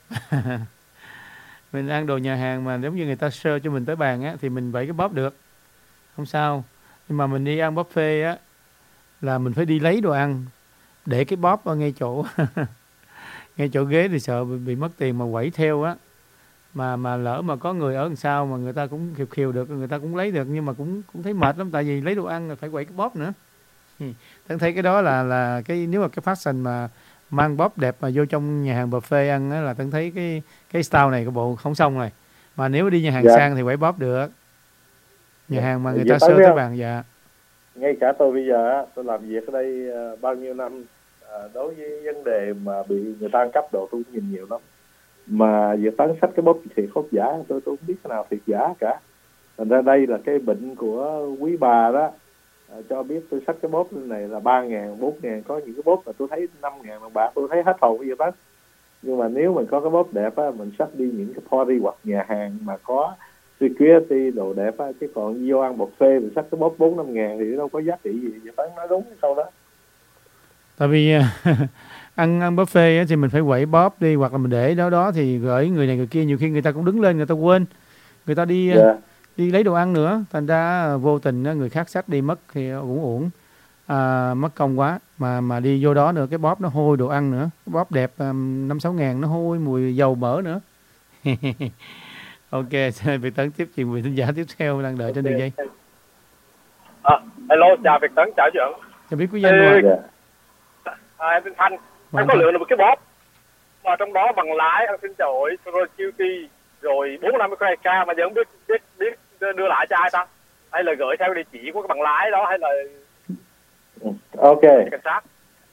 mình ăn đồ nhà hàng mà giống như người ta serve cho mình tới bàn á, thì mình vậy cái bóp được, không sao. Nhưng mà mình đi ăn buffet á là mình phải đi lấy đồ ăn, để cái bóp ở ngay chỗ ngay chỗ ghế thì sợ bị mất tiền mà quẩy theo á. Mà lỡ mà có người ở đằng sau mà người ta cũng khiều được, người ta cũng lấy được, nhưng mà cũng thấy mệt lắm, tại vì lấy đồ ăn là phải quẩy cái bóp nữa. Tớ thấy cái đó là cái, nếu mà cái fashion mà mang bóp đẹp mà vô trong nhà hàng buffet ăn á, là tớ thấy cái style này của bộ không xong rồi. Mà nếu đi nhà hàng sang thì quẩy bóp được. Nhà hàng mà người ta sơ tới bàn. Dạ. Ngay cả tôi bây giờ á, tôi làm việc ở đây bao nhiêu năm, đối với vấn đề mà bị người ta ăn cắp đồ tôi cũng nhìn nhiều lắm. Mà việc tán sách cái bóp thiệt hốt giả, tôi không biết cái nào thiệt giả cả. Thành ra đây là cái bệnh của quý bà đó. Cho biết tôi xách cái bóp này là 3.000, 4.000, có những cái bóp mà tôi thấy 5.000 đồng bạc, tôi thấy hết hồn bây giờ bác. Nhưng mà nếu mình có cái bóp đẹp á, mình xách đi những cái party hoặc nhà hàng mà có security đồ đẹp á, chứ còn vô ăn buffet mình xách cái bóp 4-5 ngàn thì đâu có giá trị gì. Vậy bác nói đúng cái câu đó. Tại vì ăn buffet á, thì mình phải quẩy bóp đi, hoặc là mình để đó thì gửi người này người kia, nhiều khi người ta cũng đứng lên người ta quên, người ta đi đi lấy đồ ăn nữa, thành ra vô tình người khác xách đi mất thì cũng uổng, mất công quá. Mà đi vô đó nữa cái bóp nó hôi đồ ăn nữa, cái bóp đẹp 5-6 ngàn nó hôi mùi dầu mỡ nữa. Ok, Việt Tấn tiếp chuyện vị thính giả tiếp theo đang đợi trên đường dây. Hello, chào Việt Tấn, chào Dưỡng. Chào biết quý danh rồi. Em tên Thanh. Em có lựa được một cái bóp mà trong đó bằng lái, ăn xin chổi, rồi QT, rồi 4-5 cái ca mà giờ không biết đưa lại cho ai ta, hay là gửi theo địa chỉ của cái bằng lái đó, hay là ok cảnh sát.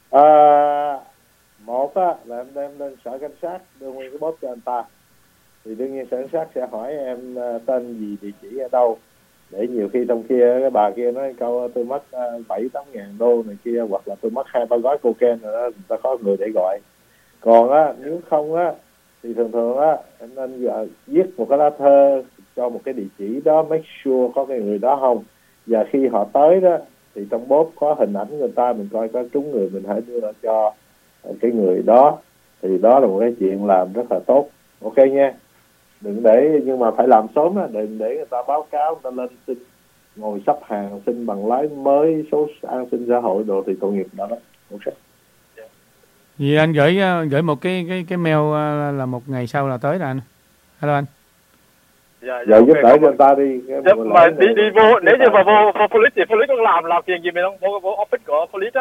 Một á là em đem lên sở cảnh sát đưa nguyên cái bóp cho anh ta, thì đương nhiên sở cảnh sát sẽ hỏi em tên gì, địa chỉ ở đâu, để nhiều khi trong kia cái bà kia nói câu tôi mất 7-8 ngàn đô này kia, hoặc là tôi mất 2-3 gói cocaine rồi đó, người ta có người để gọi. Còn á nếu không á thì thường á em nên viết một cái lá thơ cho một cái địa chỉ đó, make sure có cái người đó không, và khi họ tới đó thì trong bóp có hình ảnh người ta, mình coi có trúng người mình hãy đưa cho cái người đó, thì đó là một cái chuyện làm rất là tốt. Ok nha, đừng để, nhưng mà phải làm sớm á, đừng để người ta báo cáo người ta lên xin, ngồi sắp hàng xin bằng lái mới, số an sinh xã hội đồ thì tội nghiệp đó đó. Ok. Vì anh gửi một cái mail là một ngày sau là tới rồi anh. Hello anh. Dạ giúp đỡ cho người ta đi. Mà đi vô, nếu như mà vô police thì police có làm phiền gì mình không? Vô office của police á.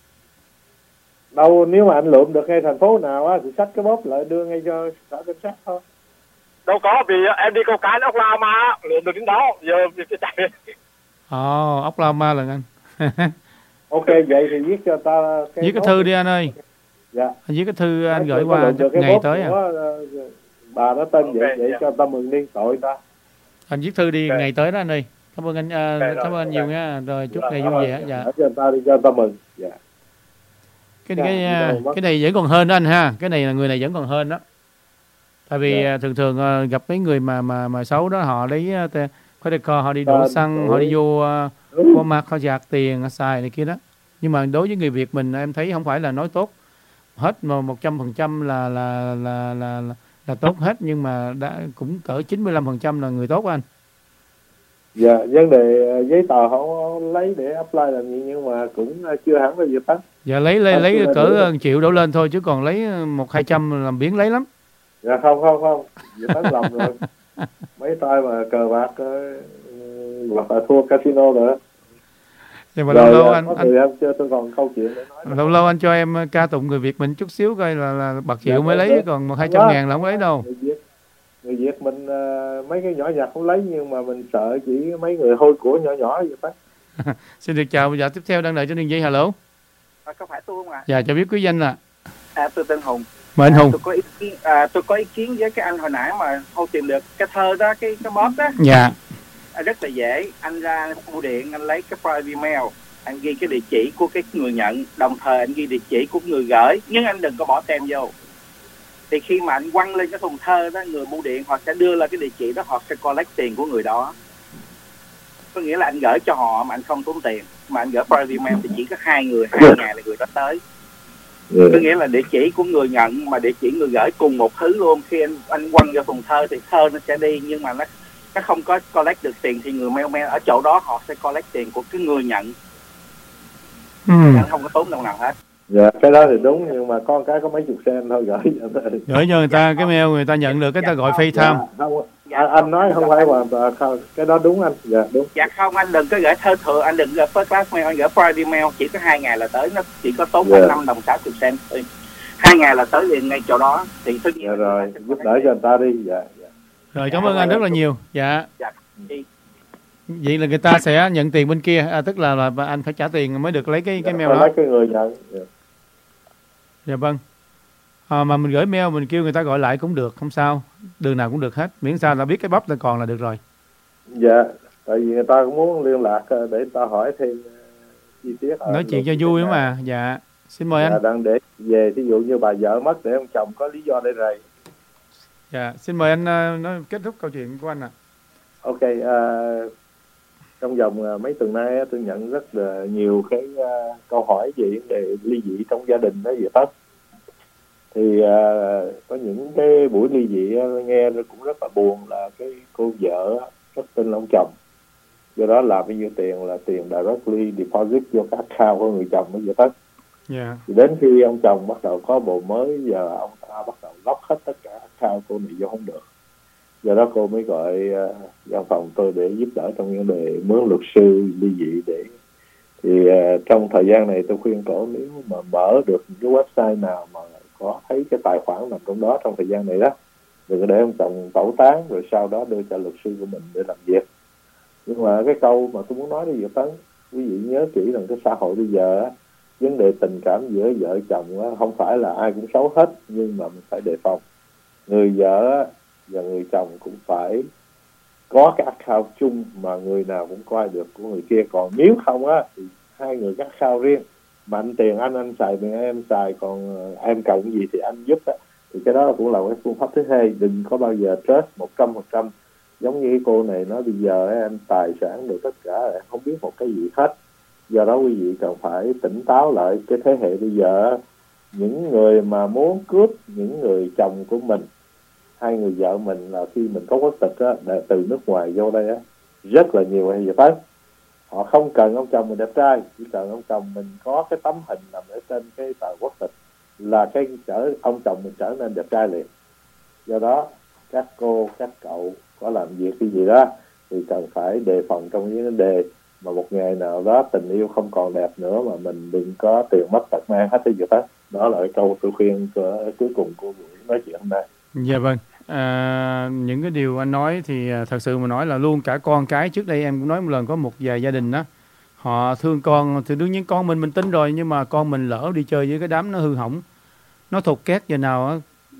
Đâu, nếu mà anh lượm được ngay thành phố nào á thì xách cái bóp lại đưa ngay cho sở cảnh sát thôi. Đâu có, vì em đi câu cá ở Oklahoma lượm được đến đó, giờ việc chạy. Oklahoma là anh. Ok, vậy thì viết cho ta viết cái thư đi anh ơi. Dạ. Anh viết cái thư anh gửi qua ngày tới à. Bà nó tên vậy để cho ta mừng đi, tội ta. Anh viết thư đi ngày tới đó anh ơi. Cảm ơn anh, cảm ơn anh nhiều nha. Rồi chúc ngày vui vẻ. Dạ. Cho ta đi cho ta mừng. Dạ. Cái này vẫn còn hơn đó anh ha. Cái này là người này vẫn còn hơn đó. Tại vì thường gặp mấy người mà xấu đó, họ lấy credit card, họ đi đổ xăng, họ đi vô Walmart, họ giạt tiền, họ xài này kia đó. Nhưng mà đối với người Việt mình em thấy không phải là nói tốt hết mà 100% là tốt hết, nhưng mà cũng cỡ 95% là người tốt anh. Dạ, vấn đề giấy tờ họ lấy để apply làm gì, nhưng mà cũng chưa hẳn là việc tắt. Dạ lấy cỡ 1 triệu đổ lên thôi, chứ còn lấy 100-200 làm biến lấy lắm. Dạ không, việc tắt lòng rồi. Mấy tay mà cờ bạc hoặc là thua casino rồi. Nhưng mà lâu anh tôi còn câu chuyện để nói. Lâu anh cho em ca tụng người Việt mình chút xíu coi là bạc triệu mới lấy, còn 100-200 ngàn là không lấy đâu. Người Việt mình mấy cái nhỏ nhặt không lấy, nhưng mà mình sợ chỉ mấy người hôi của nhỏ vậy phải. Xin được chào, tiếp theo đang đợi trên đường dây. Hello. Có phải tôi không ạ? Dạ, cho biết quý danh ạ. Tôi tên Hùng. Mời anh Hùng. Tôi có ý kiến với cái anh hồi nãy mà không tìm được cái thơ đó, cái bóp đó. Dạ. Rất là dễ, anh ra bưu điện, anh lấy cái private mail, anh ghi cái địa chỉ của cái người nhận, đồng thời anh ghi địa chỉ của người gửi, nhưng anh đừng có bỏ tem vô. Thì khi mà anh quăng lên cái thùng thơ đó, người bưu điện họ sẽ đưa ra cái địa chỉ đó, họ sẽ collect tiền của người đó. Có nghĩa là anh gửi cho họ mà anh không tốn tiền, mà anh gửi private mail thì chỉ có 2 ngày là người đó tới. Có nghĩa là địa chỉ của người nhận mà địa chỉ người gửi cùng một thứ luôn. Khi anh quăng vào thùng thơ thì thơ nó sẽ đi, nhưng mà nó không có collect được tiền, thì người mailman ở chỗ đó họ sẽ collect tiền của cái người nhận. Anh không có tốn đồng nào hết. Dạ, cái đó thì đúng, nhưng mà con cái có mấy chục sen thôi gửi cho người ta cái mail, người ta nhận được cái ta gọi FaceTime. Anh nói không phải mà cái đó đúng anh. Dạ đúng. Dạ không, anh đừng có gửi thơ thừa, anh đừng gửi first class mail, anh gửi private mail, chỉ có 2 ngày là tới, nó chỉ có tốn khoảng 5 đồng 60 sen thôi. 2 ngày là tới liền ngay chỗ đó thì tất nhiên. Dạ rồi, giúp đỡ cho người ta đi. Dạ. Rồi cảm ơn anh rất là nhiều. Dạ. Vậy là người ta sẽ nhận tiền bên kia, tức là anh phải trả tiền mới được lấy cái mail đó. Lấy cái người nhận. Dạ vâng. Mà mình gửi mail mình kêu người ta gọi lại cũng được, không sao, đường nào cũng được hết, miễn sao là biết cái bắp là còn là được rồi. Dạ, tại vì người ta cũng muốn liên lạc để người ta hỏi thêm chi tiết. Nói chuyện cho vui mà. Dạ, xin mời anh. Đang để về, ví dụ như bà vợ mất để ông chồng có lý do để rầy. Dạ, xin mời anh nói kết thúc câu chuyện của anh ạ. Ok, trong vòng mấy tuần nay tôi nhận rất là nhiều cái câu hỏi về vấn đề ly dị trong gia đình đó vậy tất. Thì có những cái buổi ly dị nghe cũng rất là buồn, là cái cô vợ rất tin ông chồng, do đó làm bao nhiêu tiền là tiền directly deposit vô các account của người chồng đó vậy tất. Thì đến khi ông chồng bắt đầu có bồ mới, giờ ông ta bắt đầu lóc hết tất cả account cô này vô không được. Do đó cô mới gọi văn phòng tôi để giúp đỡ trong vấn đề mướn luật sư ly dị. Thì trong thời gian này tôi khuyên cổ, nếu mà mở được những cái website nào mà có thấy cái tài khoản nằm trong đó trong thời gian này đó, đừng có để ông chồng tẩu tán rồi sau đó đưa cho luật sư của mình để làm việc. Nhưng mà cái câu mà tôi muốn nói đi Việt Tấn, quý vị nhớ kỹ rằng cái xã hội bây giờ vấn đề tình cảm giữa vợ chồng không phải là ai cũng xấu hết, nhưng mà mình phải đề phòng. Người vợ và người chồng cũng phải có cái account chung mà người nào cũng coi được của người kia. Còn nếu không thì hai người các account riêng, mạnh tiền anh xài, tiền em xài, còn em cần gì thì anh giúp thì cái đó cũng là cái phương pháp thứ hai. Đừng có bao giờ trust 100%. Giống như cái cô này nói bây giờ em tài sản được tất cả, em không biết một cái gì hết. Do đó quý vị cần phải tỉnh táo lại. Cái thế hệ bây giờ, những người mà muốn cướp những người chồng của mình, hai người vợ mình, là khi mình có quốc tịch từ nước ngoài vô đây rất là nhiều hay vậy tới. Họ không cần ông chồng mình đẹp trai, chỉ cần ông chồng mình có cái tấm hình nằm ở trên cái tờ quốc tịch là ông chồng mình trở nên đẹp trai liền. Do đó các cô, các cậu có làm việc cái gì đó thì cần phải đề phòng trong những vấn đề mà một ngày nào đó tình yêu không còn đẹp nữa mà mình đừng có tiền mất tật mang hết. Cái đó đó là cái câu tôi khuyên cuối cùng của buổi nói chuyện hôm nay. Dạ vâng. Những cái điều anh nói thì thật sự mà nói là luôn cả con cái. Trước đây em cũng nói một lần, có một vài gia đình đó, họ thương con thì đương nhiên con mình tính rồi, nhưng mà con mình lỡ đi chơi với cái đám nó hư hỏng, nó thục két giờ nào á,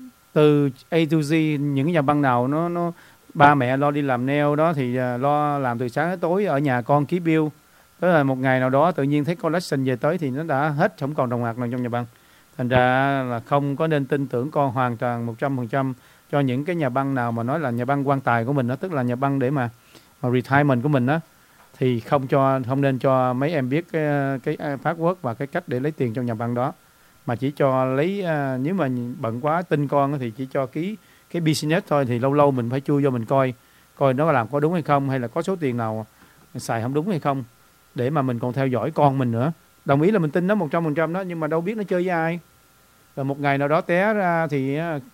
từ A to Z, những cái nhà băng nào nó ba mẹ lo đi làm nail đó thì lo làm từ sáng đến tối, ở nhà con ký bill. Tức là một ngày nào đó tự nhiên thấy collection về tới thì nó đã hết, không còn đồng hạt nào trong nhà băng. Thành ra là không có nên tin tưởng con hoàn toàn 100% cho những cái nhà băng nào mà nói là nhà băng quan tài của mình đó, tức là nhà băng để mà retirement của mình đó, thì không nên cho mấy em biết cái password và cái cách để lấy tiền trong nhà băng đó, mà chỉ cho lấy nếu mà bận quá tin con thì chỉ cho ký cái business thôi. Thì lâu lâu mình phải chui vô mình coi nó làm có đúng hay không, hay là có số tiền nào xài không đúng hay không, để mà mình còn theo dõi con mình nữa. Đồng ý là mình tin nó 100% đó, nhưng mà đâu biết nó chơi với ai. Rồi một ngày nào đó té ra thì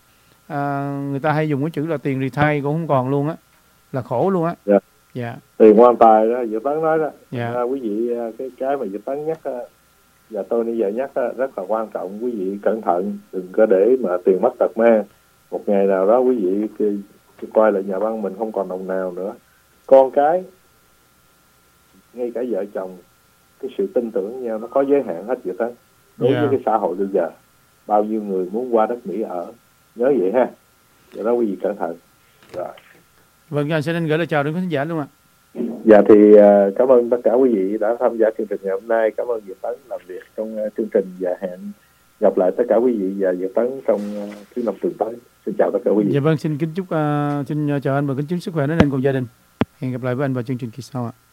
người ta hay dùng cái chữ là tiền retire cũng không còn luôn á, là khổ luôn á. Dạ. Tiền quan tài đó, Dự Tấn nói đó. Dạ. Quý vị cái mà Dự Tấn nhắc và tôi bây giờ nhắc rất là quan trọng. Quý vị cẩn thận, đừng có để mà tiền mất tật mang. Một ngày nào đó quý vị coi lại nhà băng mình không còn đồng nào nữa. Con cái, ngay cả vợ chồng, cái sự tin tưởng nhau nó có giới hạn hết Dự Tấn. Đối với cái xã hội bây giờ, bao nhiêu người muốn qua đất Mỹ ở, nhớ vậy ha. Do đó quý vị cẩn thận. Rồi. Vâng, anh sẽ nên gửi lời chào đến khán giả luôn ạ. Dạ thì cảm ơn tất cả quý vị đã tham gia chương trình ngày hôm nay. Cảm ơn Diệp Tấn làm việc trong chương trình và hẹn gặp lại tất cả quý vị và Diệp Tấn trong thứ năm tuần tới. Xin chào tất cả quý vị. Dạ vâng, xin kính chúc xin chào anh và kính chúc sức khỏe đến anh cùng gia đình. Hẹn gặp lại với anh vào chương trình kỳ sau ạ.